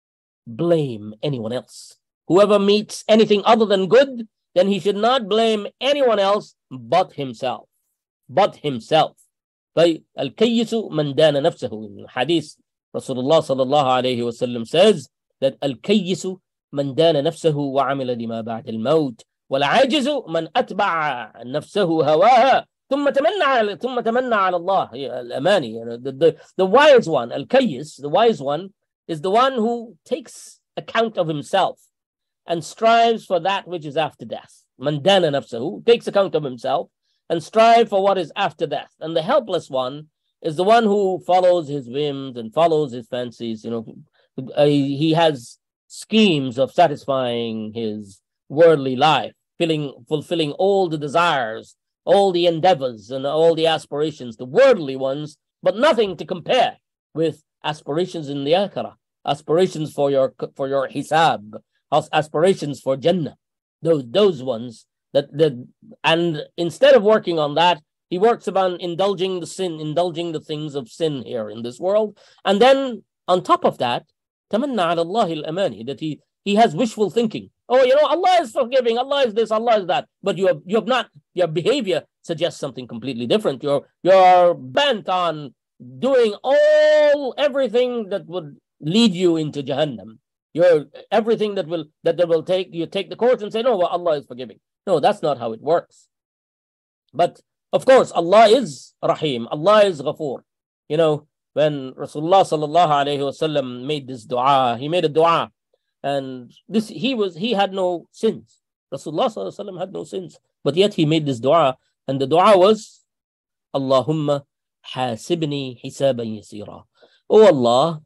blame anyone else. Whoever meets anything other than good, then he should not blame anyone else but himself. But himself. فَالْكَيِّسُ مَنْ دَانَ نَفْسَهُ. In hadith, Rasulullah sallallahu alayhi wa sallam says that al-kayyisu man dana nafsahu wa amila lima ba'da al-maut wal ajizu man atba'a nafsahu hawaha thumma tamanna thumma tamanna ala Allah al-amani. The, the, the wise one, al-kayyis, the wise one, is the one who takes account of himself and strives for that which is after death. Man dana nafsahu, takes account of himself and strive for what is after death. And the helpless one is the one who follows his whims and follows his fancies. You know, uh, he has schemes of satisfying his worldly life, filling, fulfilling all the desires, all the endeavors, and all the aspirations, the worldly ones, but nothing to compare with aspirations in the akhirah, aspirations for your for your hisab, aspirations for Jannah. Those those ones that that and instead of working on that, he works about indulging the sin, indulging the things of sin here in this world, and then on top of that, tamanna ala Allah al-amani, that he he has wishful thinking. Oh, you know, Allah is forgiving, Allah is this, Allah is that, but you have you have not. Your behavior suggests something completely different. You're you're bent on doing all everything that would lead you into Jahannam. You're everything that will that, that will take you take the course and say, no, well, Allah is forgiving. No, that's not how it works. But of course, Allah is Rahim, Allah is Ghafoor. You know, when Rasulullah sallallahu alayhi wasallam made this dua, he made a dua, and this he was he had no sins. Rasulullah sallallahu alayhi wasallam had no sins, but yet he made this dua, and the dua was, Allahumma hasibni hisaban yasira. Oh Allah,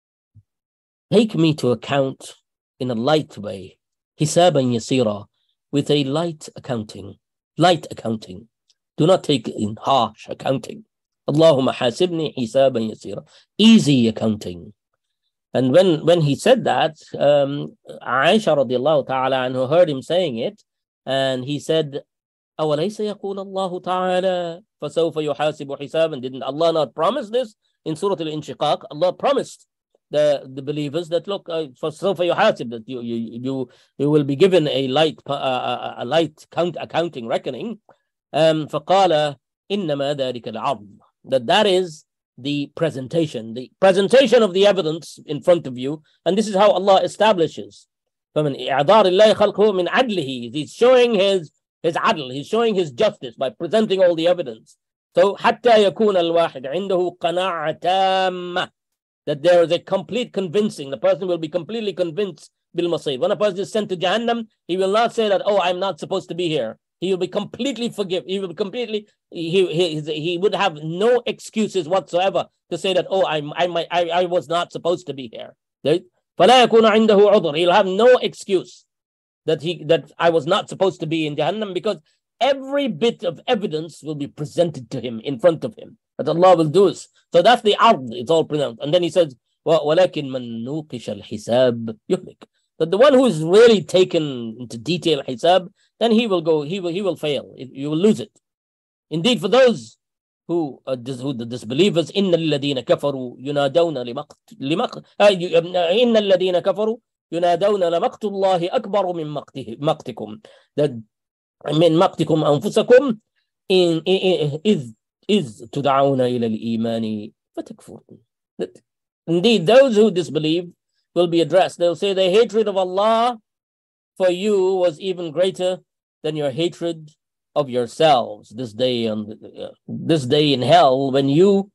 take me to account in a light way, hisaban yasira, with a light accounting, light accounting. Do not take it in harsh accounting. Allahumma hasibni hisaban yasira, easy accounting. And when, when he said that, um, Aisha radiallahu ta'ala anhu heard him saying it, and he said, أَوَلَيْسَ يَقُولَ اللَّهُ تَعَالَى فَسَوْفَ يُحَاسِبُ حِسَابًا. Didn't Allah not promise this in Surah Al-Inshiqaq? Allah promised the, the believers that, look, uh, فَسَوْفَ يُحَاسِبُ, that you, you, you, you will be given a light, uh, a light count, accounting reckoning. Um, فَقَالَ إِنَّمَا ذَلِكَ الْعَرْض, that that is the presentation, the presentation of the evidence in front of you. And this is how Allah establishes. فَمِنْ إِعْضَارِ اللَّهِ خَلْقُهُ مِنْ عَدْلِهِ. He's showing his his adl, he's showing his justice by presenting all the evidence. So حَتَّى يَكُونَ الْوَاحِدْ عِنْدَهُ قَنَاعَةً تَامَّةً, that there is a complete convincing, the person will be completely convinced bil-masir. When a person is sent to Jahannam, he will not say that, oh, I'm not supposed to be here. He will be completely forgive. He will be completely. He he he would have no excuses whatsoever to say that, oh, I'm I might I, I was not supposed to be here. فَلَا يَكُونَ عِنْدَهُ عُذْرٌ. He'll have no excuse that he that I was not supposed to be in Jahannam, because every bit of evidence will be presented to him in front of him. That Allah will do this. So that's the ard. It's all pronounced. And then he says, وَلَكِنْ مَنْ نُوقِشَ الْحِسَابِ يُهْلِكْ. That the one who is really taken into detail hisab, then he will go, he will he will fail. You will lose it. Indeed, for those who uh, dis, who the disbelievers, إِنَّ الَّذِينَ كَفَرُوا يُنَادَوْنَ لِمَقْتِ إِنَّ الَّذِينَ كَفَرُوا يُنَادَوْنَ لَمَقْتُ اللَّهِ أَكْبَرُ مِنْ مَقْتِكُمْ. That مِنْ مَقْتِكُمْ أَنفُسَكُمْ إِنْ إِذْ إِذْ تُدْعَوْنَ إِلَى الْإِيمَانِ فَتَكْفُرُونَ. Indeed, those who disbelieve will be addressed. They'll say the hatred of Allah for you was even greater than your hatred of yourselves this day on uh, this day in hell, when you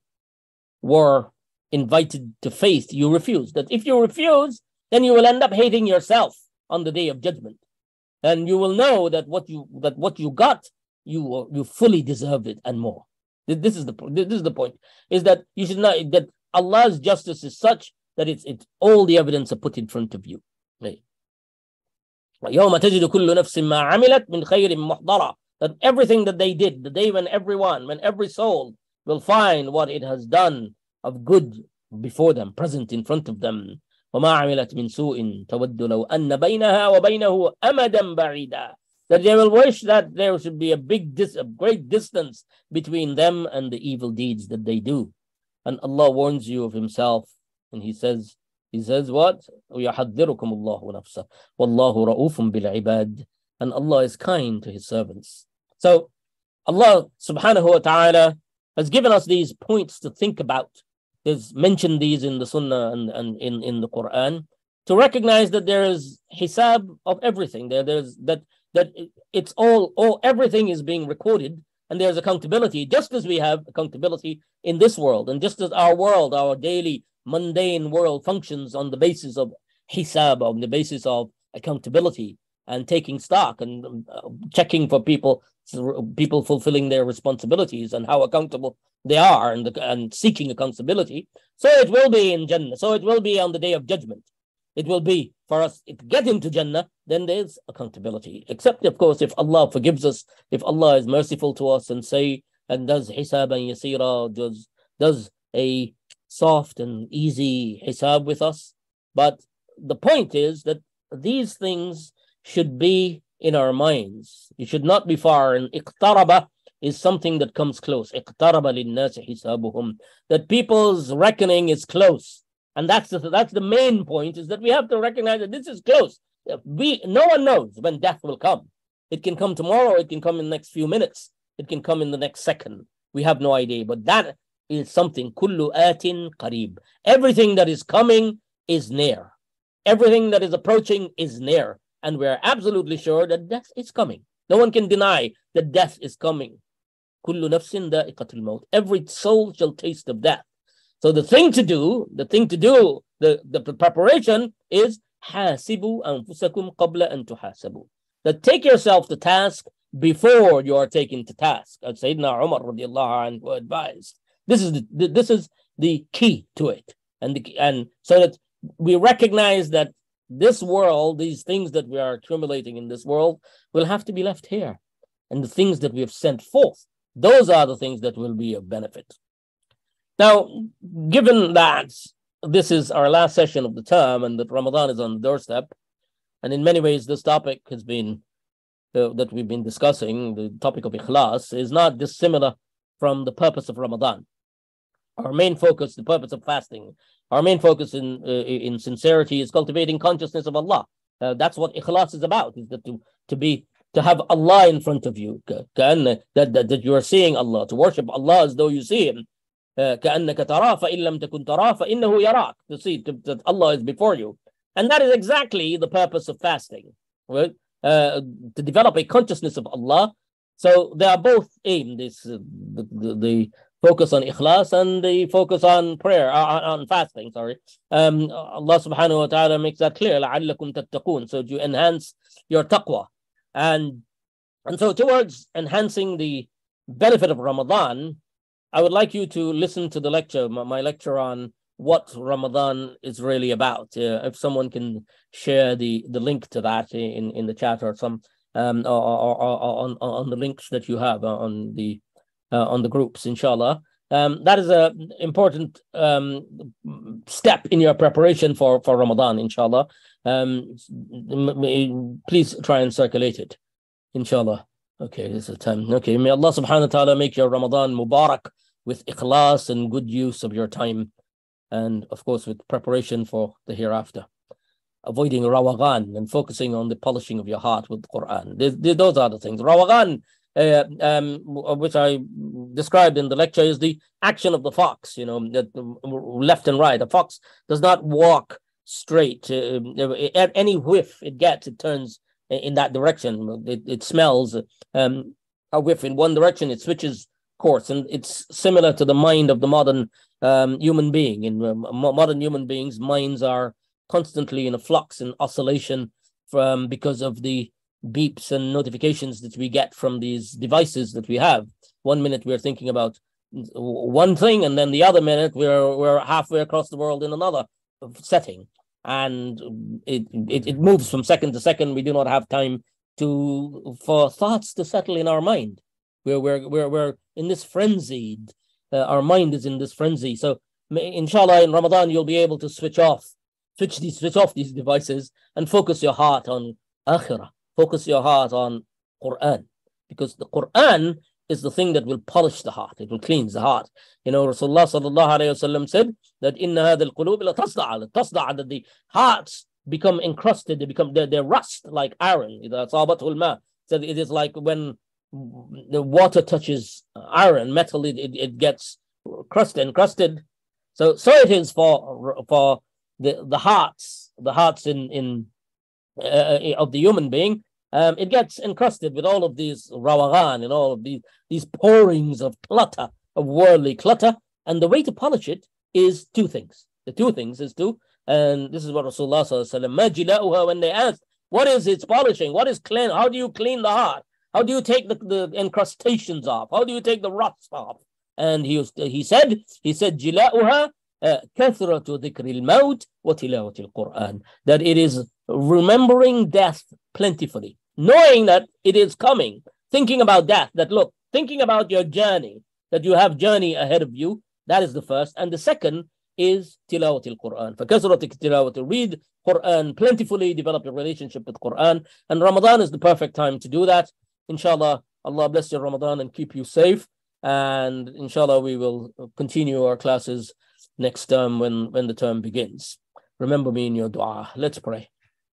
were invited to faith, you refused. That if you refuse, then you will end up hating yourself on the day of judgment, and you will know that what you that what you got, you you fully deserved it and more. This is the this is the point: is that you should not that Allah's justice is such that it's it's all the evidence are put in front of you. يَوْمَ تَجِدُ كُلُّ نَفْسٍ مَا عَمِلَتْ مِنْ خَيْرٍ مُحْضَرًا. That everything that they did, the day when everyone, when every soul will find what it has done of good before them, present in front of them. وَمَا عَمِلَتْ مِنْ سُوءٍ تَوَدُّ لَوْ أَنَّ بَيْنَهَا وَبَيْنَهُ أَمَدًا بَعِيدًا. That they will wish that there should be a big, dis- a great distance between them and the evil deeds that they do. And Allah warns you of Himself, and He says, He says what? وَيَحَذِّرُكُمُ اللَّهُ نَفْسَهُ وَاللَّهُ رَؤُوفٌ بِالْعِبَادِ. And Allah is kind to His servants. So Allah subhanahu wa ta'ala has given us these points to think about. There's mentioned these in the Sunnah and, and in, in the Quran, to recognize that there is hisab of everything. There, there's that that it's all, all everything is being recorded, and there's accountability, just as we have accountability in this world, and just as our world, our daily mundane world functions on the basis of hisab, on the basis of accountability and taking stock and uh, checking for people people fulfilling their responsibilities and how accountable they are and, the, and seeking accountability. So it will be in Jannah. So it will be on the day of judgment. It will be for us to get into Jannah, then there's accountability. Except, of course, if Allah forgives us, if Allah is merciful to us and say, and does hisaban yasira, does, does a soft and easy hisab with us. But the point is that these things should be in our minds. It should not be far. And iqtaraba is something that comes close. Iqtaraba linnasi hisabuhum. That people's reckoning is close. And that's the, that's the main point, is that we have to recognize that this is close. We, no one knows when death will come. It can come tomorrow. It can come in the next few minutes. It can come in the next second. We have no idea. But that is something. Kullu atin qarib. Everything that is coming is near. Everything that is approaching is near. And we're absolutely sure that death is coming. No one can deny that death is coming. Kullu nafsin da'iqatul maut. Every soul shall taste of death. So the thing to do, the thing to do, the, the preparation is hasibu anfusakum qabla an tuhasabu. That take yourself to task before you are taken to task. As Sayyidina Umar radiallahu anhu advised. This is the, this is the key to it. And, the, and so that we recognize that this world, these things that we are accumulating in this world, will have to be left here. And the things that we have sent forth, those are the things that will be of benefit. Now, given that this is our last session of the term and that Ramadan is on the doorstep, and in many ways this topic has been, uh, that we've been discussing, the topic of Ikhlas, is not dissimilar from the purpose of Ramadan. Our main focus, the purpose of fasting, our main focus in uh, in sincerity is cultivating consciousness of Allah. Uh, that's what Ikhlas is about, is that to, to be to have Allah in front of you, that, that, that you are seeing Allah, to worship Allah as though you see Him. كأنك تراه فإن لم تكن تراه فإنه يراك. To see that Allah is before you, and that is exactly the purpose of fasting, right? Uh, to develop a consciousness of Allah. So they are both aimed. This uh, the, the, the focus on ikhlas and the focus on prayer, uh, on fasting. Sorry, um, Allah Subhanahu wa Taala makes that clear. لعلكم تتقون. So to enhance your taqwa, and and so towards enhancing the benefit of Ramadan, I would like you to listen to the lecture, my lecture on what Ramadan is really about. Uh, if someone can share the, the link to that in, in the chat, or some um, or, or, or on on the links that you have on the uh, on the groups, inshallah. Um, that is a important um, step in your preparation for, for Ramadan, inshallah. Um, please try and circulate it, inshallah. Okay, this is the time. Okay, may Allah subhanahu wa ta'ala make your Ramadan Mubarak with ikhlas and good use of your time, and of course with preparation for the hereafter. Avoiding Rawagan and focusing on the polishing of your heart with the Quran. They, they, those are the things. Rawagan, uh, um, which I described in the lecture, is the action of the fox, you know, that left and right. The fox does not walk straight. Uh, at any whiff it gets, it turns in that direction. It, it smells um, a whiff in one direction, it switches course. And it's similar to the mind of the modern um, human being. In uh, modern human beings, minds are constantly in a flux and oscillation from because of the beeps and notifications that we get from these devices that we have. One minute we're thinking about one thing, and then the other minute we're we're halfway across the world in another setting. And it, it it moves from second to second. We do not have time to for thoughts to settle in our mind. We're we're we're, we're in this frenzied. Uh, our mind is in this frenzy. So, inshallah, in Ramadan you'll be able to switch off, switch these switch off these devices and focus your heart on akhirah. Focus your heart on Quran, because the Quran is the thing that will polish the heart. It will cleanse the heart. You know, Rasulullah sallallahu alayhi wa sallam said that inna hadha al-qulub la tasda'a, tasda'a, that the hearts become encrusted, they become, they, they rust like iron. So it is like when the water touches iron, metal, it, it, it gets crusted, encrusted. So so it is for for the, the hearts, the hearts in, in uh, of the human being. Um, it gets encrusted with all of these rawagan and all of these, these pourings of clutter, of worldly clutter. And the way to polish it is two things. The two things is to, and this is what Rasulullah sallallahu alaihi wasallam, when they asked, what is its polishing? What is clean? How do you clean the heart? How do you take the, the encrustations off? How do you take the rust off? And he was, he said, he said, جلاؤها كثرة ذكر الموت وتلاوة القرآن. That it is remembering death plentifully, knowing that it is coming, thinking about death, that look, thinking about your journey, that you have journey ahead of you. That is the first. And the second is tilawat al-Quran. فَكَثْرَةِ tilawat, read Quran plentifully, develop a relationship with Quran. And Ramadan is the perfect time to do that. Inshallah, Allah bless your Ramadan and keep you safe. And inshallah, we will continue our classes next term when, when the term begins. Remember me in your dua. Let's pray.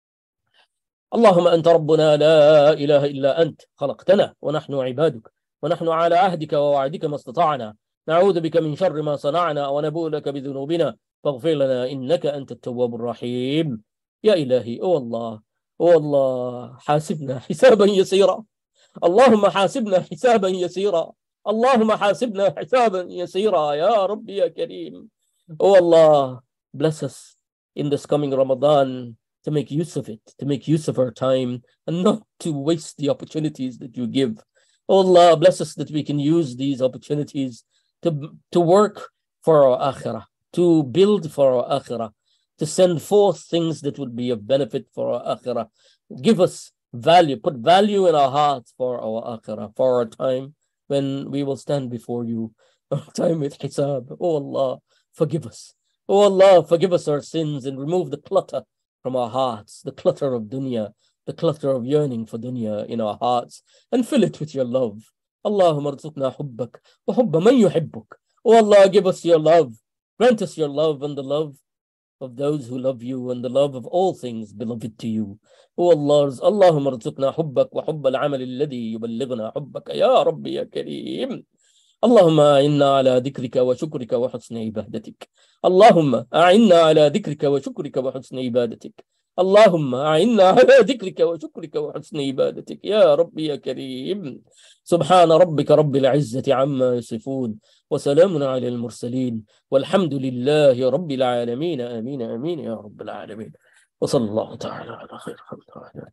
اللهم أنت ربنا لا إله إلا أنت خلقتنا ونحن عبادك ونحن على عهدك ووعدك ما استطعنا نعوذ بك من شر ما صنعنا ونبوء لك بذنوبنا فاغفر لنا إنك أنت التواب الرحيم. يا إلهي أو الله أو الله حاسبنا حسابا يسيرا. اللهم حاسبنا حسابا يسيرا. اللهم حاسبنا حسابا يسيرا يا رب يا كريم. Oh Allah, bless us in this coming Ramadan to make use of it, to make use of our time and not to waste the opportunities that you give. Oh Allah, bless us that we can use these opportunities to, to work for our akhirah, to build for our akhirah, to send forth things that would be of benefit for our akhirah. Give us value, put value in our hearts for our akhirah, for our time when we will stand before you, our time with hisab. Oh Allah, forgive us. Oh Allah, forgive us our sins and remove the clutter from our hearts, the clutter of dunya, the clutter of yearning for dunya in our hearts, and fill it with your love. Allahumma arzuqna hubbak wa hubba man yuhibbuk. Oh Allah, give us your love. Grant us your love and the love of those who love you and the love of all things beloved to you. Oh Allah, Allahumma arzuqna hubbak wa hubba al-amal alladhi yuballighna hubbaka ya Rabbi ya Kareem. اللهم أعنا على ذكرك وشكرك وحسن عبادتك. اللهم أعنا على ذكرك وشكرك وحسن عبادتك. اللهم أعنا على ذكرك وشكرك وحسن عبادتك يا رب يا كريم. سبحان ربك رب العزة عما يصفون وسلام على المرسلين والحمد لله رب العالمين. آمين آمين يا رب العالمين. وصلى الله تعالى على خير خلق الله.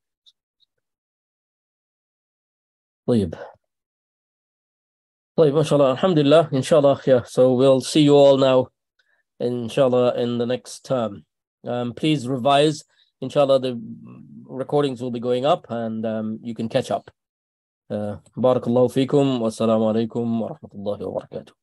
طيب طيب mashallah, alhamdulillah, inshallah, yeah. So we'll see you all now, inshallah, in the next term. Um, please revise. Inshallah, the recordings will be going up and um, you can catch up. Uh, Barakallahu feekum. Wassalamu alaikum wa rahmatullahi wa barakatuh.